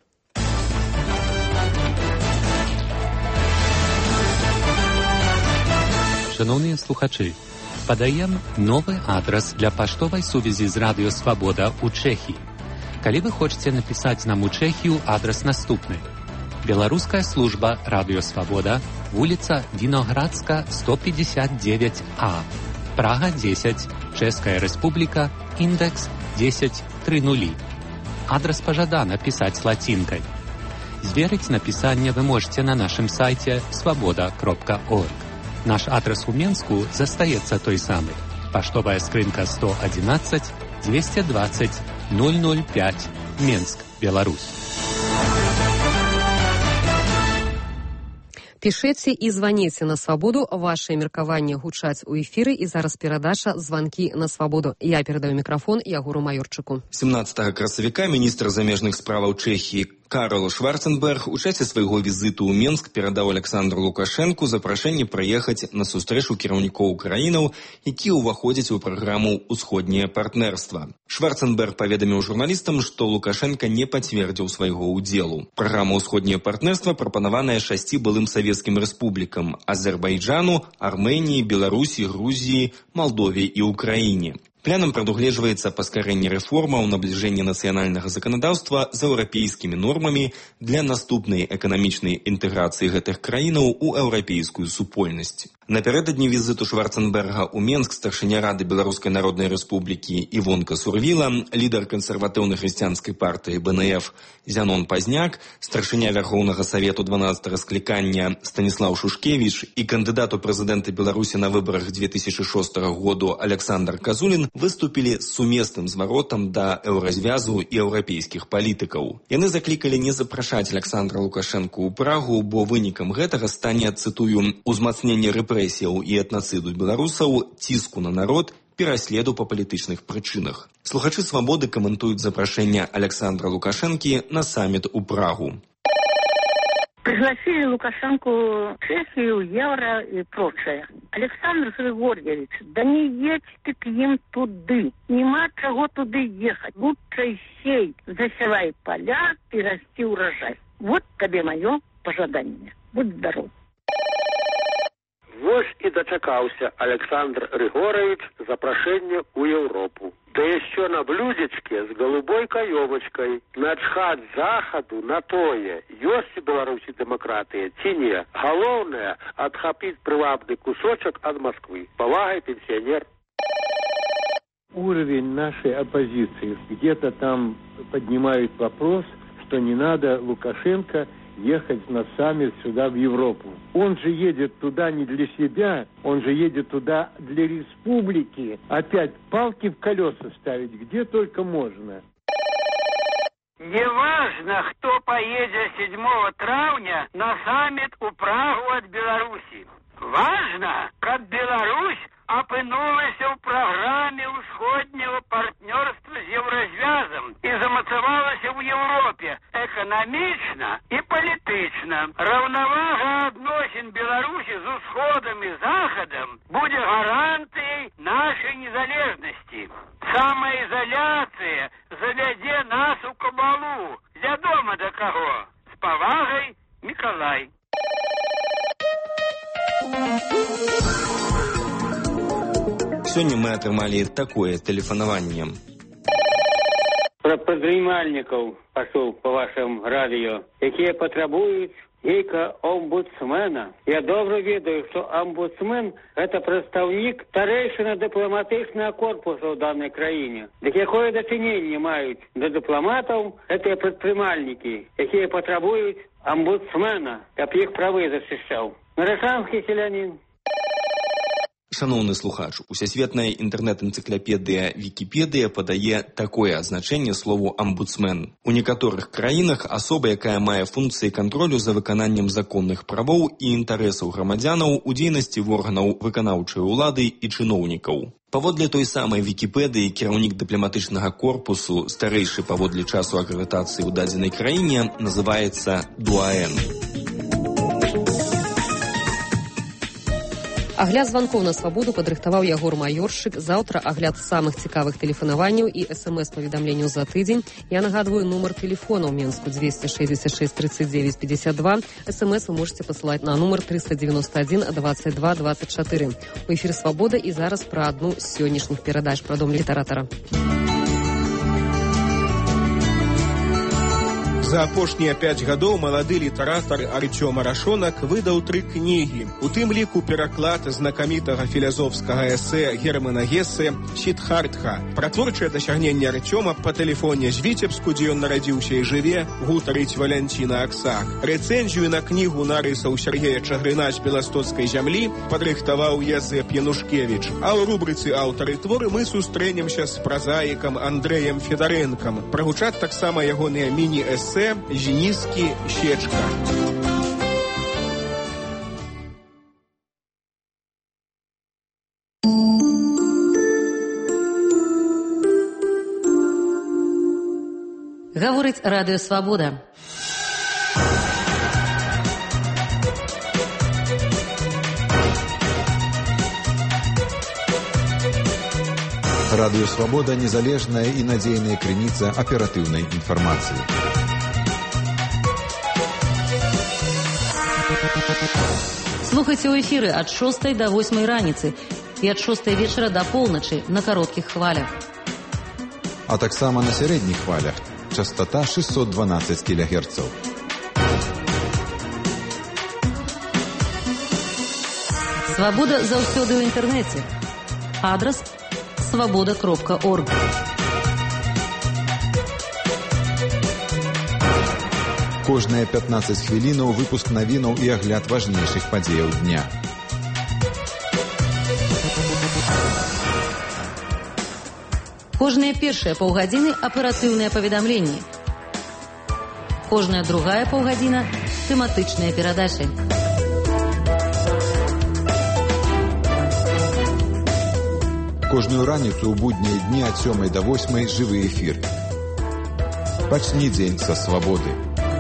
Шановныя слухачы, падаем новы адрас для паштовай сувязі з Радыё Свабода ў Чэхіі. Калі вы хочаце напісаць нам у Чэхію, адрас наступны. Беларуская служба Радыё Свабода, вуліца Віноградска, сто пятьдесят девять А. Прага десять, Чэшская Республика, индекс десять три нули. Адрес пожадана писать латинкой. Зверить написание вы можете на нашем сайте свобода кропка орг. Наш адрес у Менску застаецца той самый. Поштовая скрынка сто одиннадцать двести двадцать ноль ноль пять, Менск, Беларусь. Пішэце і званіце на свабоду. Вашае меркаванне гучаць у эфіры, і зараз перадача «Званкі на свабоду». Я перадаю мікрафон Ягору Маёрчыку. семнадцатага красавіка міністр замежных справаў Чэхіі Карл Шварценберг у часе свайго візіту ў Менск перадаў Александру Лукашэнку запрашэнне прыехаць на сустрэчу кіраўнікоў краінаў, якія ўваходзяць у праграму «Усходняе партнерства». Шварценберг паведаміў журналістам, што Лукашенко не пацвердзіў свайго ўдзелу. Праграма «Усходняе партнерства» прапанаваная шасці былым савецкім рэспублікам – Азербайджану, Арменіі, Беларусі, Грузіі, Малдове і Украіне. Планам прадугледжваецца паскарэнне рэформаў, набліжэнне нацыянальнага заканадаўства з еўрапейскімі нормамі для наступнай эканамічнай інтэграцыі гэтых краінаў у еўрапейскую супольнасць. Напярэдадні візіту Шварценберга ў Менск старшыня Рады Беларускай Народнай Рэспублікі Івонка Сурвіла, лідар кансерватыўнай хрысціянскай партыі Бэ Эн Эф Зянон Пазняк, старшыня Вярхоўнага Савету дванаццатага склікання Станіслаў Шушкевіч і кандыдат у прэзідэнты Беларусі на выбарах две тысячи шостага году Александр Казулін выступілі з сумесным зваротам да еўразвязу і еўрапейскіх палітыкаў. Яны заклікалі не запрашаць Александра Лукашэнку ў Прагу, бо вынікам гэтага стане, цытую, узмацненне рэпрэсіяў і этнацыду беларусаў, ціску на народ, пераследу па палітычных прычынах. Слухачы «Свабоды» каментуюць запрашэнне Александра Лукашэнкі на саммит у Прагу. Пригласили Лукашенко, Чехию, евро и прочее. Александр Григорьевич, да не едь ты к ним туды. Нема чего туды ехать. Лучше сей, засевай поля и расти урожай. Вот тебе мое пожадание. Будь здоров. Вось і дачакаўся Александр Григорович запрашэння ў Еўропу. Да яшчэ на блюдечке з голубой каёмачкай. Начхаць захаду на тое, ёсць у Беларусі дэмакратыя ці не. Галоўнае – адхапіць прывабны кусочак ад Москвы. Павагай, пенсионер. Уровень нашей оппозиции. Где-то там поднимают вопрос, что не надо Лукашенко ехать на саммит сюда, в Европу. Он же едет туда не для себя, он же едет туда для республики. Опять палки в колеса ставить, где только можно. Неважно, кто поедет седьмого травня на саммит у Прагу от Беларуси. Важно, как Беларусь опынулась в программе усходнего партнерства с Еврозвязом и замацавалась в Европе экономично и политично. Равновага адносін Беларуси с усходом и заходом будет гарантией нашей незалежности. Самоизоляция заведе нас у кабалу. Вядома до кого. С павагой, Миколай. Сёння мы атрымалі такое тэлефанаванне. Про падрымальнікаў пашоў по вашым радыё, якія патрабуюць нейка омбудсмена. Я добра ведаю, што омбудсмен – гэта прадстаўнік старэйшына дыпламатычнага корпуса ў данай краіне. Дык якое дачыненне маюць да дыпламатаў гэтыя прадпрымальнікі, якія патрабуюць омбудсмена, каб іх правы зачышчаў. Нарашанскі селянін. Шановны слухач, усесветная інтэрнэт-энцыклапедыя Вікіпедыя падае такое азначэнне слову «амбудсмен». У некаторых краінах асоба, якая мае функцыі кантролю за выкананнем законных правоў і інтарэсаў грамадзянаў у дзейнасці органаў выканаўчай улады і чыноўнікаў. Паводле той самай Вікіпедыі, кіраўнік дыпламатычнага корпусу, старэйшы паводле часу акрэдытацыі ў дадзенай краіне, называецца дуаэн. Агляд званкоў на свабоду падрыхтаваў Ягор Маёрчык. Заўтра агляд самых цікавых тэлефанаванняў і эс-эм-эс-паведамленняў за тыдзень. Я нагадваю нумар тэлефона ў Менску двести шестьдесят шесть тридцать девять пятьдесят два. эс-эм-эс вы можете пасылаць на нумар триста девяносто один двадцать два двадцать четыре. У эфір «Свабода» і зараз пра адну з сённяшніх перадач пра дом літаратара. За апошнія пяць гадоў малады літаратар Артём Арашонак выдаў тры кнігі. У тым ліку пераклад знакамітага філазофскага эсэ Германа Гессе «Сиддхартха». Пра творчае дасягненне Артёма па тэлефоне з Віцебску, дзе ён нарадзіўся і жыве, гутарыць Валянціна Аксак. Рэцэнзію на кнігу нарысаў Сергея Чагрына з Беластоцкай зямлі падрыхтаваў Язэп Янушкевіч. А ў рубрыцы «Аўтары творы» мы сустрэнемся з празаікам Андрэем Федарэнкам. Прагучаць таксама ягоныя міні-эсэ «Жініскі щечка». Гаворыць Радыё Свабода. Радыё Свабода – незалежная и надзейная крыніца аператыўнай інфармацыі. Слухайце ў эфіры ад шостай да восьмай раніцы і ад шостай вечара да поўначы на кароткіх хвалях. А таксама на сярэдніх хвалях. Частота шестьсот двенадцать килогерцев. Свабода заўсёды ў інтэрнэце. Адрас свабода кропка орг. Кожныя пятнадцать хвілінаў выпуск навінаў і агляд важнейшых падзеяў дня. Кожныя першыя паўгадзіны аператыўныя паведамленні. Кожная другая паўгадзіна тэматычныя перадачы. Кожную раніцу ў буднія дні ад сёмай да восьмай жывы эфір. Пачні дзень са свабоды.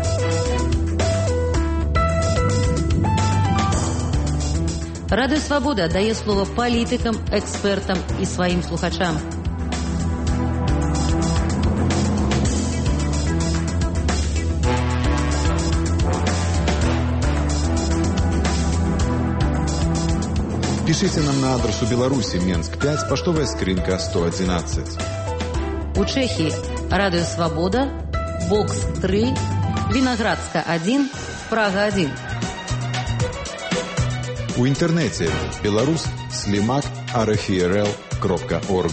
Радыё Свабода дае слова палітыкам, экспертам і сваім слухачам. Пишите нам на адресу Беларуси, Менск пять, поштовая скринка сто одиннадцать. У Чехии Радио Свобода, Бокс три, Виноградска один, Прага один. У интернете Беларусь, Слимак, ар эф эр эл кропка орг.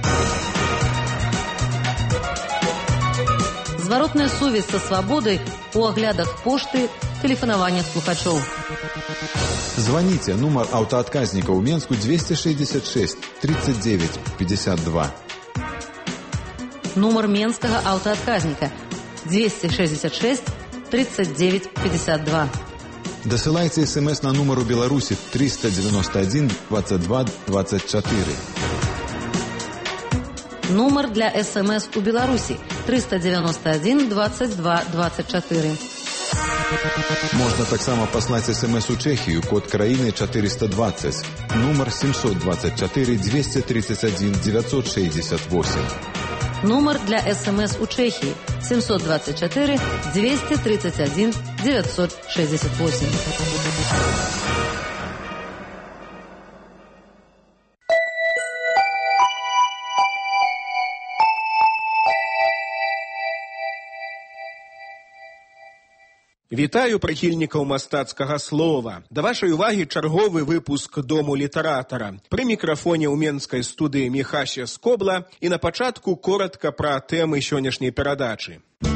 Зворотная сувязь со свободой у оглядах пошты, телефонования слухачоў. Звоните, номер автоотказника у Менску двести шестьдесят шесть тридцать девять пятьдесят два. Номер Менского автоотказника двести шестьдесят шесть тридцать девять пятьдесят два. Досылайте смс на номер у Беларуси триста девяносто один двадцать два двадцать четыре. Номер для смс у Беларуси триста девяносто один двадцать два двадцать четыре. Можно таксама паслаць смс у Чехию, код краіны четыреста двадцать, номер семьсот двадцать четыре двести тридцать один девятьсот шестьдесят восемь. Номер для смс у Чехии семьсот двадцать четыре двести тридцать один девятьсот шестьдесят восемь. Вітаю прыхільнікаў мастацкага слова. Да вашай увагі чарговы выпуск Дому літаратара. Пры мікрафоне ў менскай студыі Міхася Скобла і на пачатку коратка пра тэмы сённяшняй перадачы.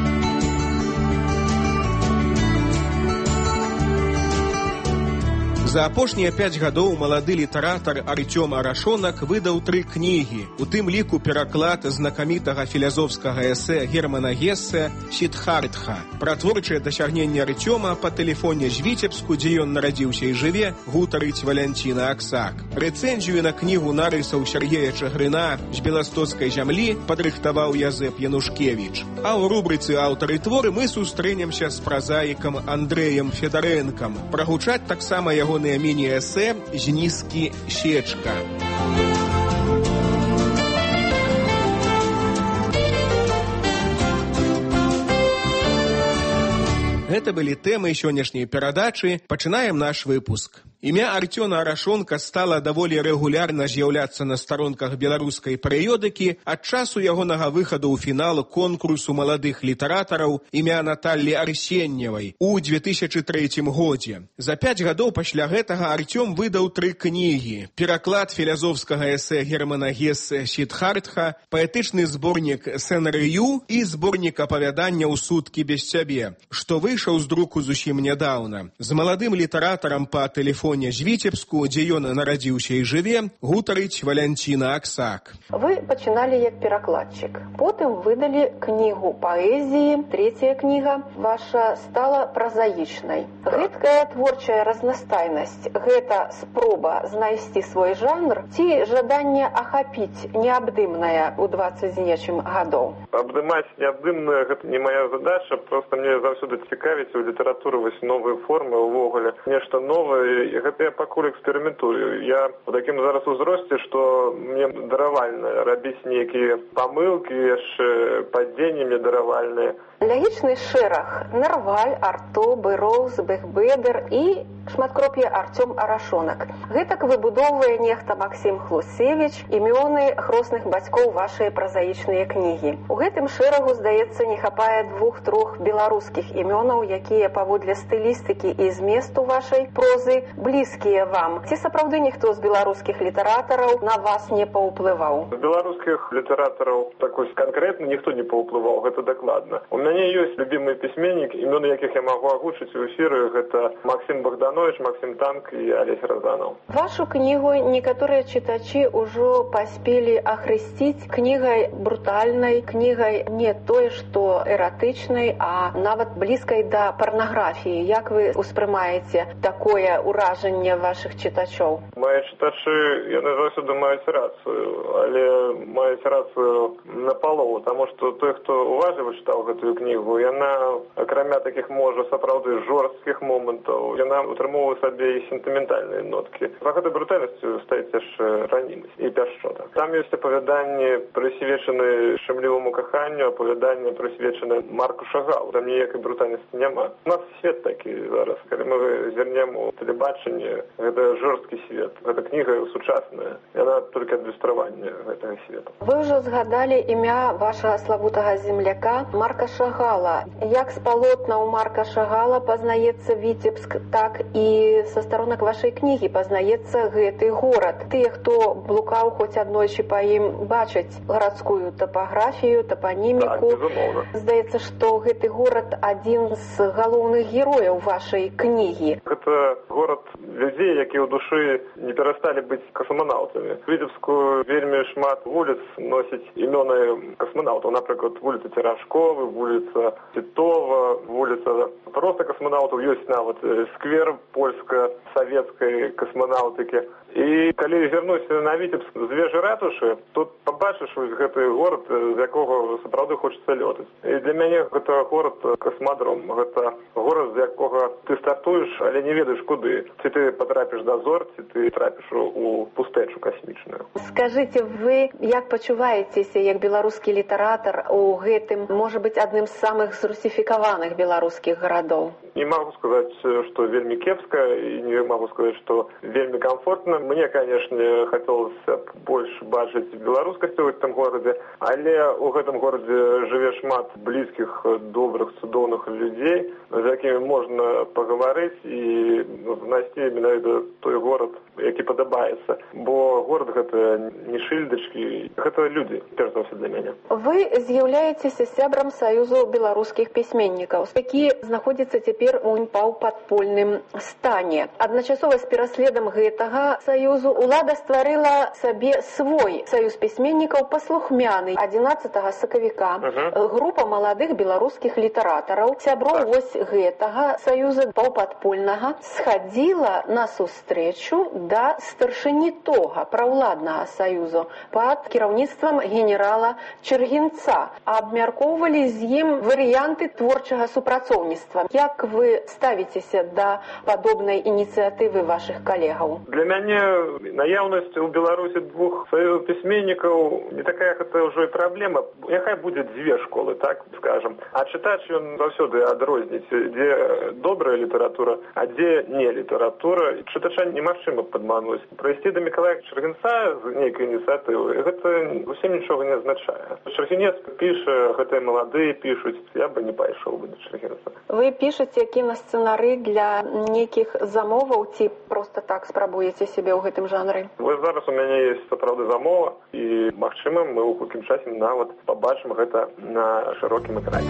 За апошнія пяць гадоў малады літаратар Артём Арашонак выдаў тры кнігі, у тым ліку пераклад знакамітага філазофскага эсэ Германа Гессе «Сиддхартха». Пра творчае дасягненне Артёма па тэлефоне з Віцебску, дзе ён нарадзіўся і жыве, гутарыць Валянціна Аксак. Рэцэнзію на кнігу нарысаў Сергея Чагрына з Беластоцкай зямлі падрыхтаваў Язэп Янушкевіч. А ў рубрыцы «Аўтары творы» мы сустрэнемся з празаікам Андрэем Федарэнкам. Прагучаць таксама яго міні-эсэ «Жініскі щечка». Гэта былі тэмы сённяшняй перадачы. Пачынаем наш выпуск. Імя Арцёма Арашонка стала даволі рэгулярна з'яўляцца на старонках беларускай перыёдыкі ад часу ягонага выхаду ў фінал конкурсу маладых літаратараў імя Наталлі Арсеньевай у две тысячы трэцім годзе. За пяць гадоў пасля гэтага Арцём выдаў тры кнігі: пераклад філязофскага эсэ Германа Гессе «Сиддхартха», паэтычны зборнік «Сен-Рыю» і зборнік апавяданняў «Суткі без цябе», што выйшаў з друку зусім нядаўна. З маладым літаратарам па тэлефоне з Віцебску, дзе ён нарадзіўся і жыве, гутарыць Валянціна Аксак. Вы пачыналі як перакладчык, потым выдалі кнігу паэзіі, трэцяя кніга ваша стала празаічнай. Гэткая творчая разнастайнасць, гэта спроба знайсці свой жанр ці жаданне ахапіць неабдымнае ў дваццаць з нечым гадоў? Абдымаць неабдымнае — гэта не моя задача, просто мне заўсёды цікавіць у літаратуры вось новыя формы ўвогуле, нешта новае, і гэта я пакуль эксперыментую. Я у такім зараз узросце, што мне даравальна рабіць нейкія памылкі, яшчэ падзенні мне даравальныя. Лягічны шэраг: Нарваль, Арто, Бэроўз, Бэхбедер і шматкроп'е Арцём Арашонак. Гэтак выбудоўвае нехта Максім Хлусевіч імёны хросных бацькоў вашай празаічныя кнігі. У гэтым шэрагу, здаецца, не хапае двух-трох беларускіх імёнаў, якія паводле стылістыкі і зместу вашай прозы блізкія вам. Ці сапраўды ніхто з беларускіх літаратараў на вас не паўплываў? З беларускіх літаратараў такой канкрэтна ніхто не паўплываў, гэта дакладна. У мяне ёсць любімыя пісьменнікі, імёны якіх я магу агучыць у эфіры. Гэта Максім Богданович, Максім Танк і Алесь Разанаў. Вашу кнігу некаторыя чытачы ўжо паспелі ахрысціць кнігай брутальнай, кнігай не тое, што эратычнай, а нават блізкай да парнаграфіі. Як вы успрымаеце такое ўражанне вашых чытачоў? Мае чытачы, яны заўсёды маюць рацыю, але маюць рацыю напалову, таму што той, хто уважліва чытаў гэтую кнігу, яна, акрамя такіх, можа, сапраўды жорсткіх момантаў, яна утрымоўвае сабе і сентыментальныя ноткі. За гэтай брутальнасцю стаіць яшчэ ранімасць і пяшчота. Там ёсць апавяданні, прысвечаны шчымліваму каханню, апавяданні, прысвечаны Марку Шагалу. Там ніякай брутальнасці няма. У нас свет такі зараз. Калі мы зірнем у тэлебачанні, гэта жорсткі свет. Гэта кніга сучасная. Яна толькі адлюстраванне гэтага свету. Вы ўжо згадалі імя вашага славутага земляка Марка Шагала. Як з палотна ў Марка Шагала пазнаецца Віцебск, так і са старонак вашай кнігі пазнаецца гэты горад. Тыя, хто блукаў хоць аднойчы па ім, бачаць гарадскую тапаграфію, тапаніміку. Так, здаецца, што гэты горад адзін з галоўных герояў вашай кнігі. Гэта горад людзей, якія ў душы не перасталі быць касманаўтамі. У Віцебску вельмі шмат вуліц носяць імёны касманаўтаў. Напрыклад, вуліца Церашковы, вуліца Титова, вуліца проста касманаўтаў. Ёсць нават сквер польска-савецкай касманаўтыкі. І калі вярнуся на Віцебск з вежы ратушы, тут пабачыш вось гэты горад, з якога сапраўды хочацца лётаць. І для мяне гэта горад касмадром. Гэта горад, з якога ты стартуеш, але не ведаеш куды. Ці ты потрапіш да зор, ці ты трапіш у пустэчу касмічную. Скажыце, вы як пачуваецеся як беларускі літаратар у гэтым, можа быць, адным з самых зрусіфікаваных беларускіх гарадоў? Не могу сказаць, што вельмі кепска, і не могу сказаць, што вельмі комфортна. Мне, канешне, хацелася б больш бачыць беларускасці ў гэтым горадзе, але ў гэтым горадзе жыве шмат блізкіх, добрых, цудоўных людзей, з якімі можна пагаварыць і знайсці менавіта той горад, які падабаецца. Бо горад гэта не шыльдачкі, гэта людзі, перш за ўсё для мяне. Вы з'яўляецеся сябрам Саюзу беларускіх пісьменнікаў, які знаходзіцца цяпер у паўпадпольным стане. Адначасова з пераследам гэтага саюзу улада стварыла сабе свой саюз пісьменнікаў паслухмяны. адзінаццатага сакавіка uh-huh. група маладых беларускіх літаратараў, сяброў вось гэтага саюза паўпадпольнага, схадзіла на сустрэчу да старшыні тога праўладнага саюзу пад кіраўніцтвам генерала Чэргінца. Абмяркоўвалі з ім варыянты творчага супрацоўніцтва. Як вы ставіцеся да падобнай ініцыятывы вашых калегаў? Для мяне наяўнасць у Беларусі двух саюзаў пісьменнікаў не такая гэта ўжо і праблема. Няхай будзе дзве школы, так скажам. А чытач ён заўсёды адрозніць, дзе добрая літаратура, а дзе не літаратура. культура чытача немагчыма падмануць. Прайсці да Мікалая Чаргінца з нейкай ініцыятывы, гэта зусім нічога не азначае. Чаргінец піша, гэтыя маладыя пішуць, я бы не пайшоў бы да Чаргінца. Вы пішаце кінасцэнары для нейкіх замоваў ці проста так спрабуеце сябе ў гэтым жанры? Вось зараз у мяне ёсць сапраўды замова, і, магчыма, мы ў хуткім часе нават пабачым гэта на шырокім экране.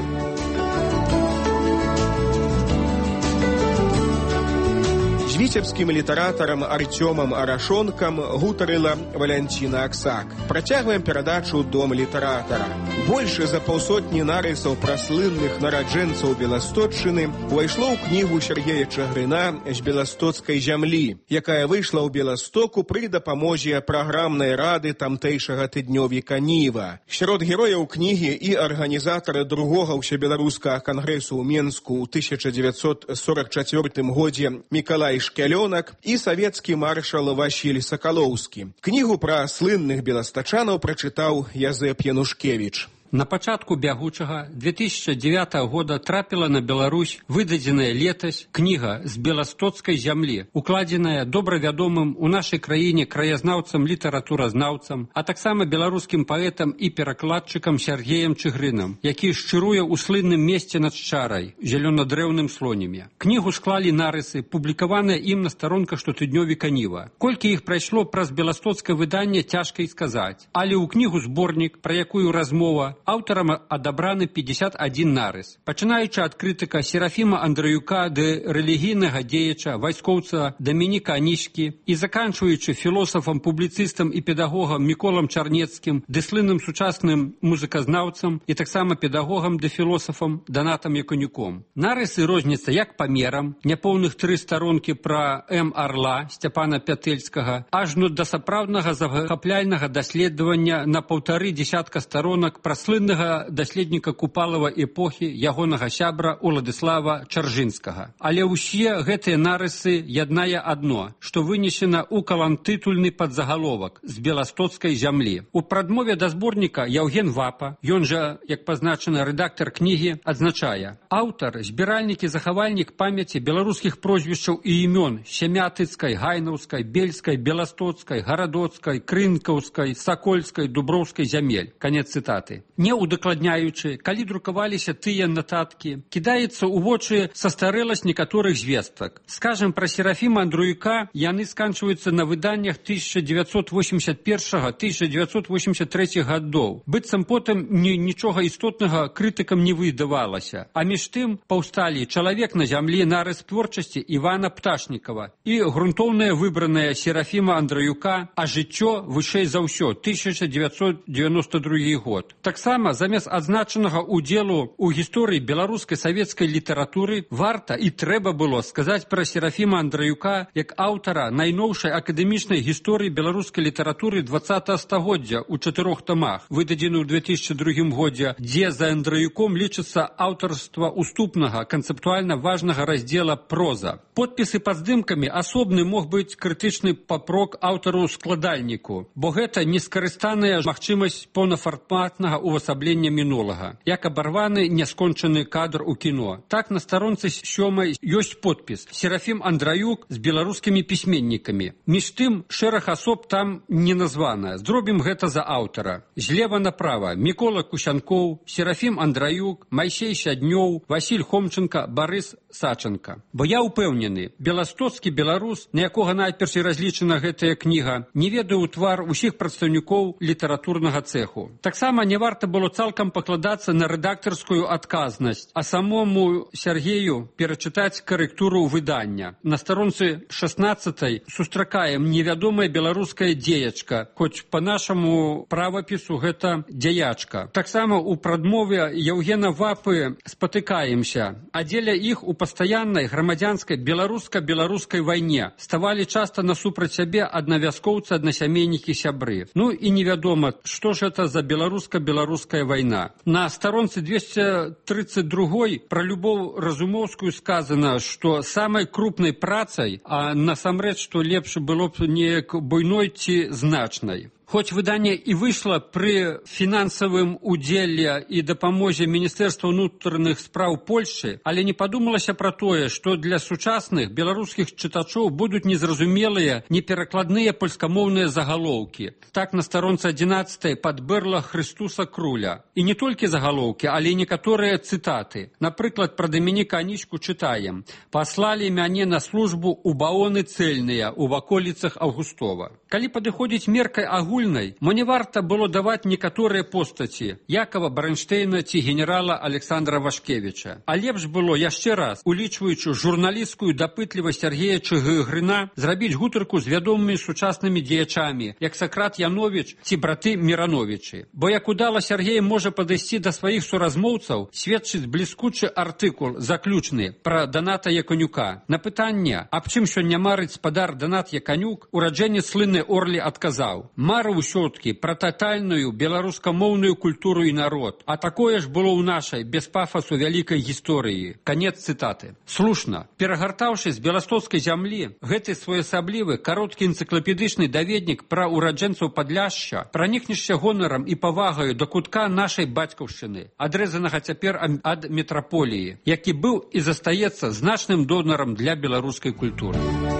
З віцебскім літаратарам Арцёмам Арашонкам гутарыла Валянціна Аксак. Працягваем перадачу «Дом літаратара». Больш за паўсотні нарысаў праслынных нараджэнцаў Беласточчыны увайшло ў кнігу Сергея Чагрына «З беластоцкай зямлі», якая выйшла ў Беластоку пры дапамозе праграмнай рады тамтэйшага тыднёвіка «Ніва». Сярод герояў кнігі і арганізатары другога ўсебеларускага кангрэсу ў Менску ў тысяча дзевяцьсот сорак чацвёртым годзе Мікалай Шкялёнак і савецкі маршал Васіль Сакалоўскі. Кнігу пра слынных беластачанаў прачытаў Язэп Янушкевіч. На пачатку бягучага две тысячи девятого года трапіла на Беларусь выдадзеная летась кніга «З беластоцкай зямлі», укладзеная добра вядомым у нашай краіне краязнаўцам, літаратуразнаўцам, а таксама беларускім паэтам і перакладчыкам Сергеем Чыгрынам, які шчыруе ў слынным месце над Шчарай, зелёнадрэўным слонімі. Кнігу склалі нарысы, публікаваныя ім на старонках штотыднёвіка «Ніва». Колькі іх прайшло праз беластоцкае выданне, цяжка і сказаць. Але ў кнігу зборнік, пра якую размова, аўтарам адабраны пятьдесят один нарыс. Пачынаючы ад крытыка Серафіма Андраюка ды рэлігійнага дзеяча, вайскоўца Дамініка Анішкі і заканчваючы філосафам, публіцыстам і педагогам Міколам Чарнецкім ды слынным сучасным музыказнаўцам і таксама педагогам ды філосафам Данатам Якунюком. Нарысы розняцца як памерам, няпоўных тры старонкі пра М. Арла Сцяпана Пятэльскага, ажно да сапраўднага захапляльнага даследавання на паўтары дзесятка старонак пра слыннага даследніка Купалава эпохі, ягонага сябра Уладыслава Чаржынскага. Але ўсе гэтыя нарысы яднае адно, што вынесена ў калантытульны падзагаловак «З беластоцкай зямлі». У прадмове да зборніка Яўген Вапа, ён жа, як пазначана рэдактар кнігі, адзначае: аўтар, збіральнік і захавальнік памяці беларускіх прозвішчаў і імён Сямятыцкай, Гайнаўскай, Бельскай, Беластоцкай, Гарадоцкай, Крынкаўскай, Сакольскай, Дуброўскай зямель. Канец цытаты. Не удакладняючы, калі друкаваліся тыя нататкі, кідаецца ў вочы састарэласць некаторых звестак. Скажем, пра Серафіма Андраюка яны сканчваюцца на выданнях тысяча девятьсот восемьдесят первого — тысяча девятьсот восемьдесят третьего гадоў. Быццам потым ні, нічога істотнага крытыкам не выдавалася. А між тым паўсталі «Чалавек на зямлі», нарыс творчасці Івана Пташнікава і грунтоўная выбраная Серафіма Андраюка «А жыццё вышэй за ўсё» тысяча девятьсот девяносто другі год. Таксама замест адзначанага удзелу ў гісторыі беларускай савецкай літаратуры варта і трэба было сказаць пра Серафіма Андраюка як аўтара найноўшай акадэмічнай гісторыі беларускай літаратуры двадцатага стагоддзя ў чатырох тамах, выдадзены ў две тысячи другім годзе, дзе за Андраюком лічыцца аўтарства уступнага, канцэптуальна важнага раздзела «Проза». Подпісы пад здымкамі асобны мог быць крытычны папрок аўтару-складальніку, бо гэта нескарыстаная магчымасць паўнафарматнага увасаблення мінулага, як абарваны няскончаны кадр у кіно. Так на старонцы сёмай ёсць подпіс «Серафім Андраюк з беларускімі пісьменнікамі». Між тым, шэраг асоб там не названа. Зробім гэта за аўтара. Злева направа Мікола Кусянкоў, Серафім Андраюк, Майсей Сяднёў, Васіль Хомченко, Барыс Саченко. Бо я ўпэўнены, беластоцкі беларус, на якога найперш і разлічана гэтая кніга, не ведае ў твар усіх прадстаўнікоў літаратурнага цэху. Таксама не варта было цалкам пакладацца на рэдактарскую адказнасць, а самому Сергею перачытаць карэктуру выдання. На старонцы шаснаццатай сустракаем невядомая беларуская дзеячка, хоць па нашаму правапісу гэта дзеячка. Таксама ў прадмове Яўгена Вапы спатыкаемся, а дзеля іх у пастаяннай грамадзянскай беларуска-беларускай вайне ставалі часта насупраць сябе аднавяскоўцы, аднасямейнікі, сябры. Ну і невядома, што ж гэта за беларуска-беларуская вайна. На старонцы двести тридцать другой пра Любоў Разумоўскую сказана, што самай крупнай працай, а насамрэч, што лепш было б неяк буйной ці значнай. Хоць выданне і выйшла пры фінансавым удзеле і дапамозе Міністэрства ўнутраных спраў Польшчы, але не падумалася пра тое, што для сучасных беларускіх чытачоў будуць незразумелыя, неперакладныя польскамоўныя загалоўкі. Так на старонцы адзінаццатай падбэрла Хрыстуса Круля. І не толькі загалоўкі, але і некаторыя цытаты. Напрыклад, пра Дамініка Анічку чытаем: «Паслалі мяне на службу ў баоны цэльныя ў ваколіцах Аўгустова». Калі падыходзіць меркай агульнай, мне варта было даваць некаторыя постаці Якова Баранштейна ці генерала Александра Вашкевіча. А лепш было яшчэ раз, улічваючы журналісцкую дапытлівасць Сергея Чыгырына, зрабіць гутарку з вядомымі сучаснымі дзеячамі, як Сакрат Яновіч ці браты Мірановічы. Бо як удала Сергей можа падысці да сваіх суразмоўцаў, сведчыць бліскучы артыкул заключны пра Даната Яканюка. На пытанне, аб чым сёння марыць спадар Данат Яканюк, ураджэнец слыннай Орлі адказаў: «Марыў усё-ткі пра татальную беларускамоўную культуру і народ, а такое ж было ў нашай, без пафасу вялікай гісторыі». Канец цытаты. Слушна, перагартаўшы з беластоцкай зямлі гэты своеасаблівы кароткі энцыклапедычны даведнік пра ураджэнцаў Падляшша, пранікнешся гонарам і павагаю да кутка нашай бацькаўшчыны, адрэзанага цяпер ад метраполіі, які быў і застаецца значным донарам для беларускай культуры.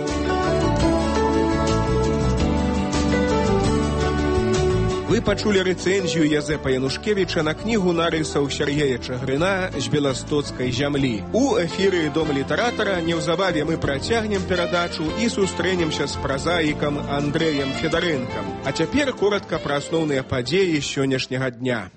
Вы пачулі рэцэнзію Язэпа Янушкевіча на кнігу нарысаў Сергея Чыгырына «З беластоцкай зямлі». У эфіры Дом літаратара неўзабаве мы працягнем перадачу і сустрэнемся з празаікам Андрэем Федарэнкам. А цяпер коратка пра асноўныя падзеі сённяшняга дня.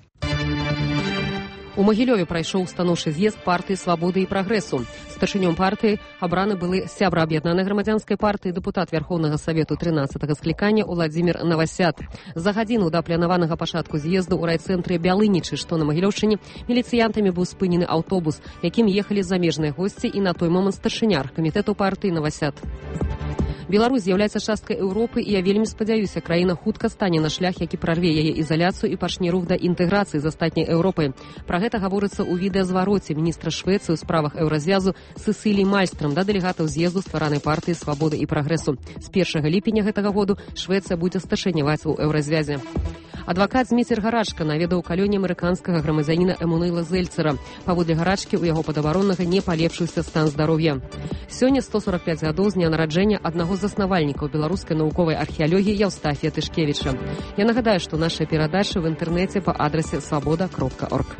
У Магілёве прайшоў станоўчы з'езд партыі «Свабоды і прагрэсу». Старшынём партыі абраны былы сябра аб'яднанай грамадзянскай партыі, дэпутат Верхоўнага Савету трынаццатага склікання Уладзімір Навасят. За гадзіну да планаванага пачатку з'езду ў райцэнтры Бялынічы, што на Магілёўшчыне, міліцыянтамі быў спынены аўтобус, якім ехалі замежныя госці і на той момант старшыня аргкамітэту партыі Навасят. Беларусь з'яўляецца часткай Еўропы, і я вельмі спадзяюся, краіна хутка стане на шлях, які прарве яе ізаляцыю і пачне рух да інтэграцыі з астатняй Еўропай. Пра гэта гаворыцца ў відэазвароце міністра Швецыі ў справах еўразвязу Сесілій Мальстрам да дэлегатаў з'езду стваранай партыі «Свабоды і прагрэсу». З першага ліпеня гэтага году Швецыя будзе старшыняваць у еўразвязе. Адвакат Зміцер Гарачка наведаў калёне амерыканскага грамадзяніна Эмунэйла Зельцера. Паводле Гарачкі, у яго падабароннага не палепшыўся стан здароўя. Сёння сто сорак пяць гадоў з дня нараджэння аднаго з заснавальнікаў беларускай навуковай археалогіі Яўстафія Тышкевіча. Я нагадаю, што наша перадача в інтэрнэце па адрасе свабода кропка орг.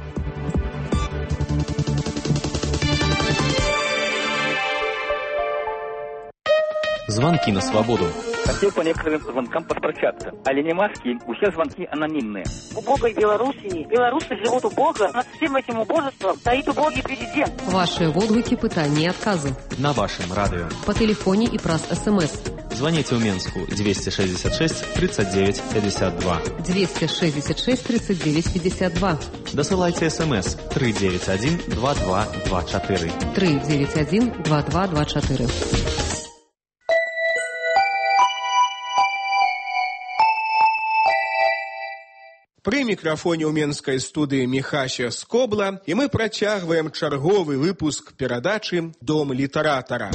Звонки на свободу. Хотел по некоторым звонкам поспрощаться. Але не маски, все звонки анонимные. У Бога и Белоруссии. Белорусы живут у Бога. Над всем этим убожеством стоит убогий президент. Ваши водгуки, пытания и отказы. На вашем радио. По телефоне и праз СМС. Звоните в Минску двести шестьдесят шесть тридцать девять пятьдесят два. двести шестьдесят шесть тридцать девять пятьдесят два. Досылайте СМС три девять один два два два четыре. три девять один два два два четыре. Пры мікрафоне ў менскай студыі Міхася Скобла, і мы працягваем чарговы выпуск перадачы «Дом літаратара».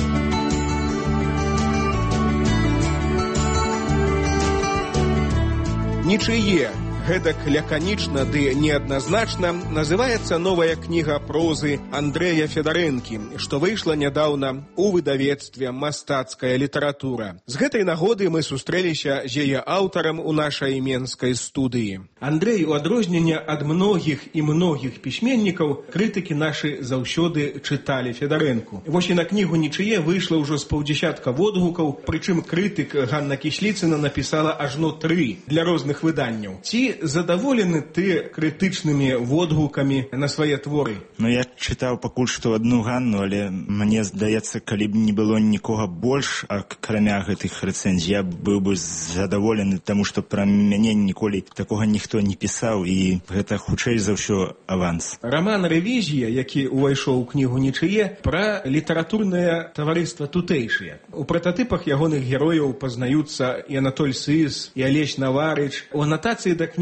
Нічые, гэтак лаканічна ды неадназначна называецца новая кніга прозы Андрэя Федарэнкі, што выйшла нядаўна ў выдавецтве «Мастацкая літаратура». З гэтай нагоды мы сустрэліся з яе аўтарам у нашай менскай студыі. Андрэй, у адрозненне ад многіх і многіх пісьменнікаў, крытыкі нашы заўсёды чыталі Федарэнку. Вось і на кнігу «Нічые» выйшла ўжо з паўдзясятка водгукаў, прычым крытык Ганна Кісліцына напісала ажно тры для розных выданняў. Ці задаволены ты крытычнымі водгукамі на свае творы? Ну, я чытаў пакуль што адну Ганну, але мне здаецца, калі б не было нікога больш, акрамя гэтых рэцэнзій, я быў бы задаволены, таму што пра мяне ніколі такога ніхто не пісаў, і гэта хутчэй за ўсё аванс. Раман «Рэвізія», які ўвайшоў у кнігу «Нічые», пра літаратурнае таварыства тутэйшае. У прататыпах ягоных герояў пазнаюцца і Анатоль Сыс, і Алесь Наварыч. У анатацыі да кнігі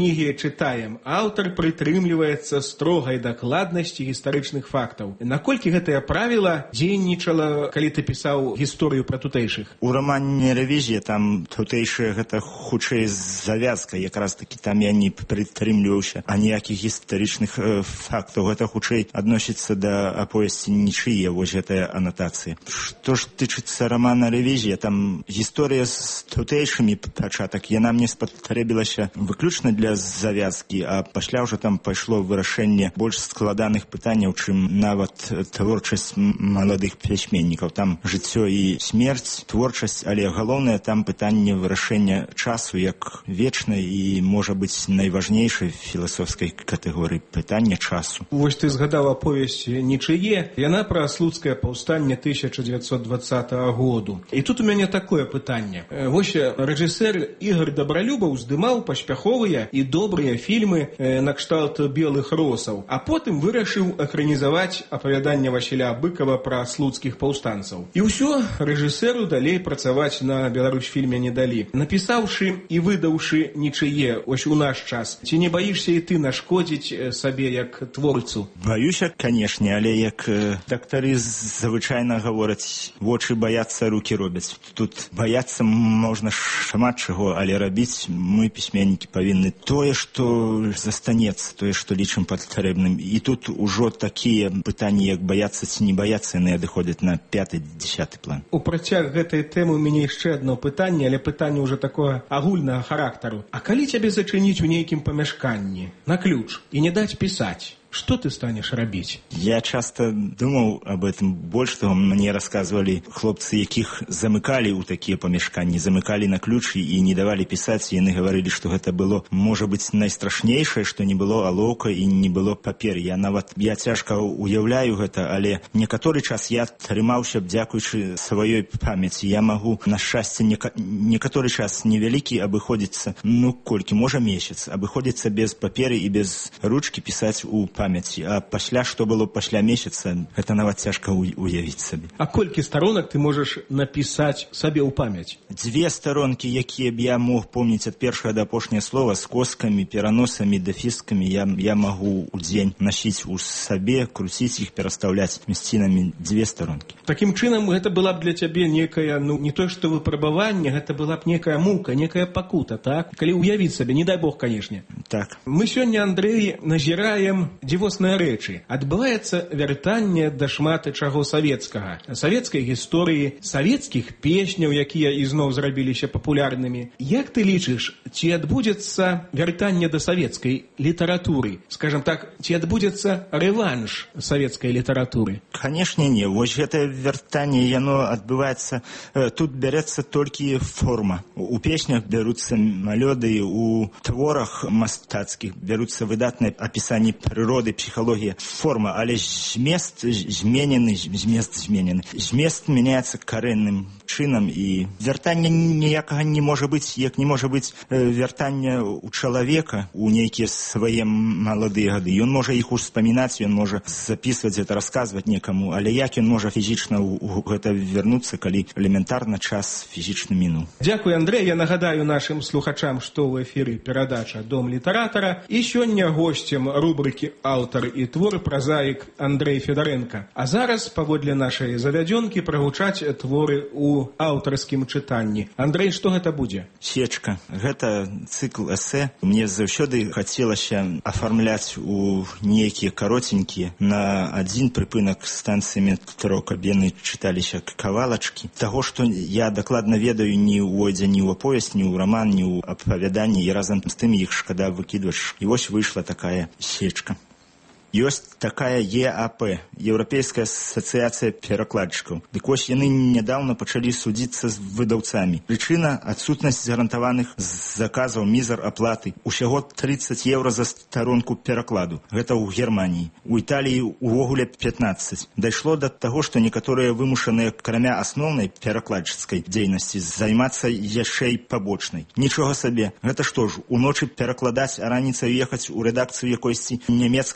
кнігі чытаем, аўтар прытрымліваецца строгай дакладнасці гістарычных фактаў. Наколькі гэтае правіла дзейнічала, калі ты пісаў гісторыю пра тутэйшых? У рамане «Рэвізія» там тутэйшая гэта хутчэй завязка, якраз такі там я не прытрымліваўся аніякіх гістарычных э, фактаў. Гэта хутчэй адносіцца да аповесці нічые, вось гэтая анатацыя. Што ж тычыцца рамана «Рэвізія», там гісторыя з тутэйшымі пачатак, яна мне спатрэбілася выключна для завязкі, а пасля ўжо там пайшло вырашэнне больш складаных пытанняў, чым нават творчасць маладых пісьменнікаў. Там жыццё і смерць, творчасць, але галоўнае там пытанне вырашэння часу як вечнай і, можа быць, найважнейшай філасофскай катэгорыі пытання часу. Вось ты згадаў аповесць «Нічые», яна пра слуцкае паўстанне тысяча дзевяцьсот двадцатага году. І тут у мяне такое пытанне. Вось рэжысэр Ігор Дабралюбаў здымаў паспяховыя і добрыя фільмы накшталт «Белых росаў», а потым вырашыў экранізаваць апавяданне Васіля Быкова пра слуцкіх паўстанцаў. І ўсё, рэжысэру далей працаваць на Беларусьфільме не далі. Напісаўшы і выдаўшы «Нічые» ось у наш час, ці не баішся і ты нашкодзіць сабе як творцу? Баюся, канешне, але як э, дактары звычайна гавораць, вочы баяцца, рукі робяць. Тут баяцца можна шмат чаго, але рабіць мы, пісьменнікі, павінны тое, што застанецца, тое, што лічым патрэбным. І тут ужо такія пытанні, як баяцца ці не баяцца, яны адыходзяць на пяты, дзесяты план. У працяг гэтай тэмы у мяне яшчэ адно пытанне, але пытанне ўжо такога агульнага характару. А калі цябе зачыніць у нейкім памяшканні на ключ і не даць пісаць, что ты станешь рабіць? Я часто думаў об этом. Больш того, мне рассказывали хлопцы, якіх замыкалі ў такія памяшканні, замыкалі на ключ і не давалі пісаць, і яны гаварылі, што гэта было, можа быць, найстрашнейшае, што не было алоўка і не было паперы. Я нават, я цяжка уяўляю гэта, але некаторы час я трымаўся б дзякуючы сваёй памяці. Я магу, на шчасце, нека, некаторы час невялікі абыходзіцца, ну, колькі, можа, месяц, абыходзіцца без паперы і без ручкі пісаць у памяці. памяці, а пасля, што было пасля месяца, гэта нават цяжка уявіць сабе. А колькі старонак ты можаш напісаць сабе ў памяць? Дзве старонкі, якія б я мог помніць ад першага да апошняга слова, з коскамі, пераносамі, дэфіскамі, я, я магу ў дзень насіць у сабе, круціць іх, перастаўляць мясцінамі, дзве старонкі. Такім чынам, гэта была б для цябе некая, ну, не то што выпрабаванне, гэта была б некая мука, некая пакута, так? Калі уявіць сабе, не дай Бог, канешне. Так. Мы сёння, Андрэй, назіраем дзівосныя рэчы. Адбываецца вяртанне да шмат чаго савецкага. Савецкай гісторыі, савецкіх песняў, якія ізноў зрабіліся папулярнымі. Як ты лічыш, ці адбудзецца вяртанне да савецкай літаратуры? Скажам так, ці адбудзецца рэванш савецкай літаратуры? Канешне, не. Вось гэтае вяртанне, яно адбываецца, тут бярэцца толькі форма. У песнях бяруцца мелодыі, у творах мастацкіх бяруцца выдатныя апісанні прыроды, псіхалогія, форма, але змест зменены, змест зменены. Змест мяняецца карэнным чынам, і вяртання ніякага не можа быць, як не можа быць вяртання у чалавека у нейкія свае маладыя гады. Ён можа іх успамінаць, ён можа запісваць гэта, расказваць некаму, але як ён можа фізічна ў гэта вярнуцца, калі элементарна час фізічна мінуў. Дзякуй, Андрэй. Я нагадаю нашым слухачам, што ў эфіры перадача «Дом літаратара», і сёння госцем рубрыкі аўтар і твор празаік Андрэй Федарэнка. А зараз, паводле нашай завядзёнкі, прагучаць творы ў аўтарскім чытанні. Андрэй, што гэта будзе? Сечка. Гэта цыкл эсэ. Мне заўсёды хацелася афармляць у нейкія каротенькія на адзін прыпынак станцыі метро, каб яны чыталіся кавалачкі. Таго, што я дакладна ведаю, ні ўвойдзе ні ў аповесць, ні ў раман, ні ў апавяданні, і разам з тым іх шкада выкідваць. І вось выйшла такая сечка. Ёсць такая е а пэ, Еўрапейская асацыяцыя перакладчыкаў. Дык вось яны нядаўна пачалі судзіцца з выдаўцамі. Прычына — адсутнасць гарантаваных заказаў, мізар аплаты. Усяго трыццаць еўра за старонку перакладу. Гэта ў Германіі. У Італіі увогуле пятнаццаць. Дайшло да таго, што некаторыя вымушаныя, акрамя асноўнай перакладчыцкай дзейнасці, займацца яшчэ і пабочнай. Нічога сабе. Гэта што ж, уночы перакладаць, а раніцаю ехаць у рэдакцыю якойсьці нямецкай маладой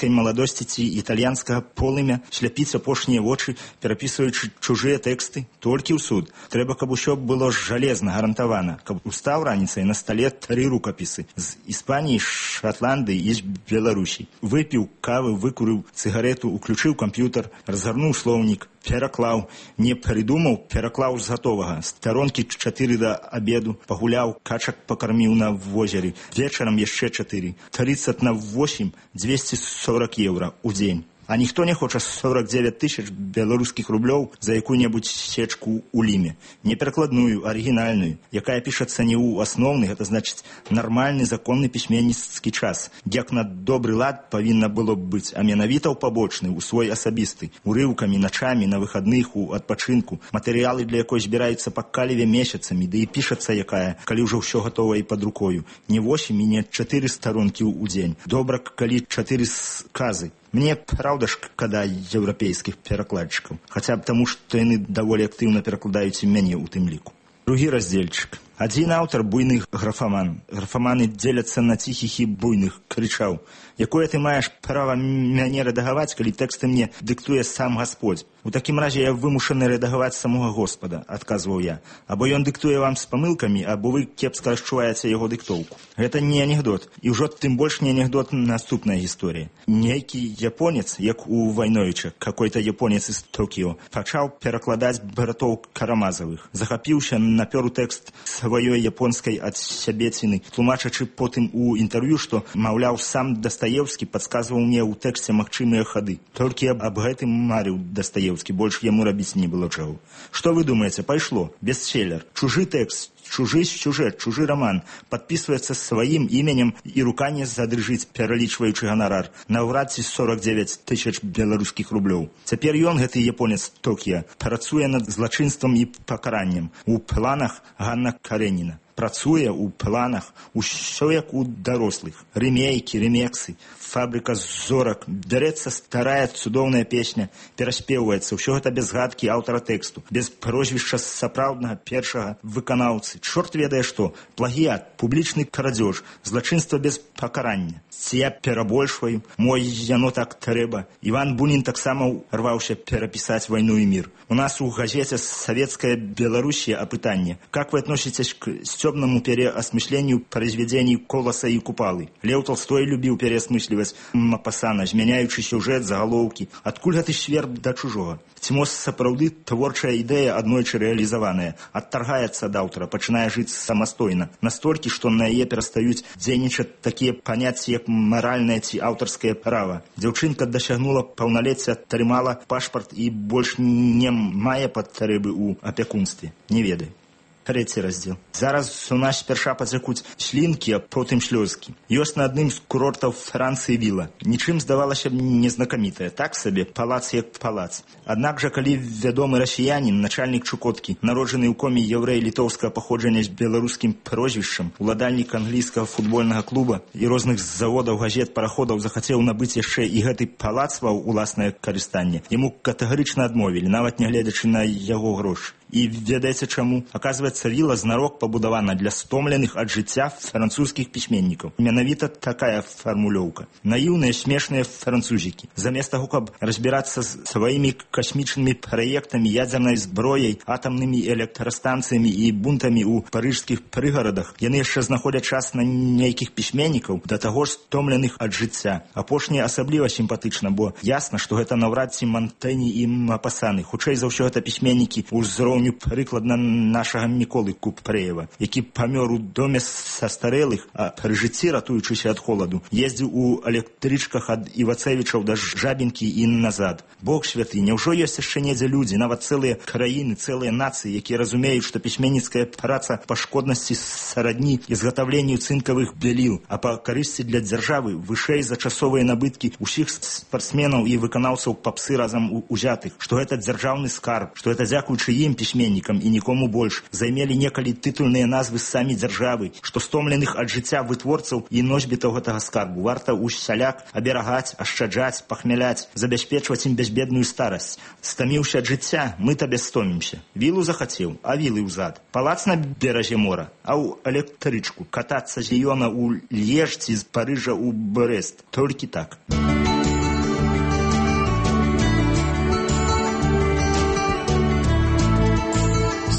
штосьці ці італьянскага полымя, шляпіць апошнія вочы, перапісваючы чужыя тэксты, толькі ў суд. Трэба, каб усё было жалезна, гарантавана, каб устаў раніцай на стале тры рукапісы з Іспаніі, Шатландыі і з Беларусі. Выпіў кавы, выкурыў цыгарету, уключыў камп'ютар, разгарнуў слоўнік, пераклаў, не прыдумаў, пераклаў з гатовага. Старонкі чатыры да абеду, пагуляў, качак пакарміў на возеры, вечарам яшчэ чатыры. тридцать на восемь, двести сорок еўра ў дзень. А ніхто не хоча сорок девять тысяч беларускіх рублёў за якую-небудзь сечку ў ліме. Не перакладную, арыгінальную, якая пішацца не ў асноўны, гэта значыць нармальны законны пісьменніцкі час. Як на добры лад павінна было б быць, а менавіта ў пабочны, у свой асабісты, урыўкамі, начамі, на выхадных, у адпачынку. Матэрыялы, для якой збіраюцца па каліве месяцамі, ды і пішацца якая, калі ўжо ўсё гатова і пад рукою. Не восемь і не чатыры старонкі ў дзень. Добра, калі чатыры сказы. Мне праўда шкада еўрапейскіх перакладчыкаў, хаця б таму, што яны даволі актыўна перакладаюць і мяне ў тым ліку. Другі раздзельчык. Адзін аўтар буйны графаман. Графаманы дзеляцца на ціхіх і буйных, крычаў: якое ты маеш права мяне рэдагаваць, калі тэксты мне дыктуе сам Гасподзь? У такім разе я вымушаны рэдагаваць самога Господа, адказваў я. Або ён дыктуе вам з памылкамі, або вы кепска адчуваеце яго дыктоўку. Гэта не анекдот, і ўжо тым больш не анекдот, наступная гісторыя. Нейкі японец, як у Вайновіча, какой-то японец з Токіо, пачаў перакладаць братоў Карамазавых. Захапіўся, напёр у тэкст сваёй японскай адсябеціны, тлумачачы потым у інтэрв'ю, што, маўляў, сам Дастаеўскі падказваў мне ў тэксце магчымыя хады. Толькі аб гэтым марыў Дастаеўскі, больш яму рабіць не было чаго. Што вы думаеце, пайшло? Бестселлер. Чужы тэкст, чужы сюжэт, чужы раман падпісваецца сваім іменем і рука не задрыжыць, пералічваючы ганарар. Наўрад ці сорок девять тысяч беларускіх рублёў. Цяпер ён, гэты японец Токія, працуе над злачынствам і пакараннем. У планах Ганна Кареніна. Працуе ў планах, усё як у дарослых. Рэмейкі, ремексы, фабрыка зорак, бярэцца старая цудоўная песня, пераспеваецца, ўсё гэта без згадкі аўтара тэксту, без прозвішча сапраўднага першага выканаўцы. Чорт ведае што, плагіят, публічны крадзеж, злачынства без пакарання. Ці я перабольшваю, мой яно так трэба. Іван Бунін таксама рваўся перапісаць «Вайну і мір». У нас у газете «Советская Белоруссия» опытание. Как вы относитесь к стёбному переосмыслению произведений Колоса и Купалы? Лев Толстой любил переосмысливать Мапасана, змяняючы сюжет, заголовки. Адкуль гэты сверб да чужого? Ці мо сапраўды творчая ідэя аднойчы рэалізаваная, адтаргаецца ад аўтара, пачынае жыць самастойна, настолькі, што на яе перастаюць дзейнічаць такія паняцці, як маральнае ці аўтарскае права. Дзяўчынка дасягнула паўналецця, атрымала пашпарт і больш не мае патрэбы ў апякунстве. Не ведаю. Трэці раздзел. Зараз у нас спярша пацякуць слінкі, а потым слёзкі. Ёсць на адным з курортаў Францыі віла. Нічым здавалася б незнакамітая. Так сабе, палац як палац. Аднак жа, калі вядомы расіянін, начальнік Чукоткі, народжаны ў коме яўрэй літоўскага паходжання з беларускім прозвішчам, уладальнік англійскага футбольнага клуба і розных заводаў, газет, параходаў захацеў набыць яшчэ і гэты палац ва ўласнае карыстанне, яму катэгарычна адмовілі, нават нягледзячы на яго грошы. І ведаеце чаму? Аказваецца, віла знарок пабудавана для стомленых ад жыцця французскіх пісьменнікаў. Менавіта такая фармулёўка. Наіўныя, смешныя французікі. Замест таго, каб разбірацца з сваімі касмічнымі праектамі, ядзернай зброяй, атамнымі электрастанцыямі і бунтамі ў парыжскіх прыгарадах, яны яшчэ знаходзяць час на нейкіх пісьменнікаў, да таго ж стомленых ад жыцця. Апошняе асабліва сімпатычна, бо ясна, што гэта наўрад ці Мантэні і Мапасаны. Хутчэй за ўсё гэта пісьменнікі ўзроўню прыкладна нашага Міколы Купрэева, які памёр у доме састарэлых, а пры жыцці, ратуючыся ад холаду, ездзіў у электрычках ад Івацэвічаў да Жабінкі і назад. Бог святы, няўжо ёсць яшчэ недзе людзі, нават цэлыя краіны, цэлыя нацыі, якія разумеюць, што пісьменніцкая праца па шкоднасці сарадні ізгатаўленню цынкавых бяліл, а па карысці для дзяржавы вышэй за часовыя набыткі ўсіх спартсменаў і выканаўцаў папсы разам узятых, што гэта дзяржаўны скарб, што гэта дзякуючы ім пісьменнікам і нікому больш займелі некалі тытульныя назвы самі дзяржавы, што стомленых ад жыцця вытворцаў і носьбітаў гэтага скарбу варта усяляк аберагаць, ашчаджаць, пахмяляць, забяспечваць ім бязбедную старасць. Стаміўся ад жыцця, мы табе стомімся. Вілу захацеў, а вілы ўзад. Палац на беразе мора, а ў электрычку катацца з Ліёна ў Льеж ці з Парыжа ў Брэст. Толькі так.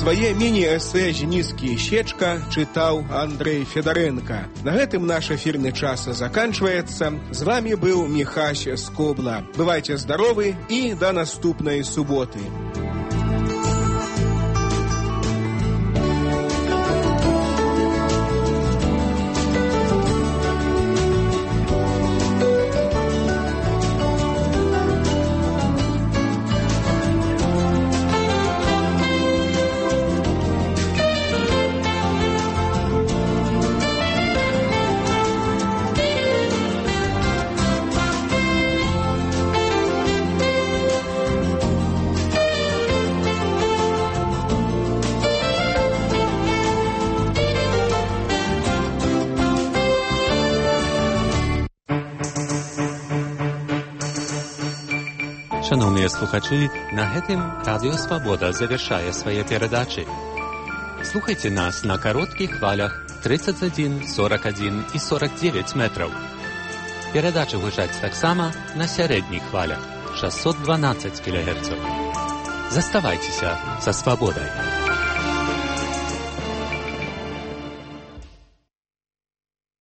Свае міні-эсэ «Жніскі і щечка» чытаў Андрэй Федарэнка. На гэтым наш эфірны час заканчваецца. З вами быў Міхась Скобла. Бывайце здаровы і да наступнай суботы. Шановні слухачі, на гэтым Радіо Свабода завершае свае перадачы. Слухайце нас на кароткіх хвалях тридцать один, сорок один і сорок девять метраў. Перадачы гучаць таксама на сярэдніх хвалях шестьсот двенадцать кілогерцаў. Заставайцеся са Свабодай.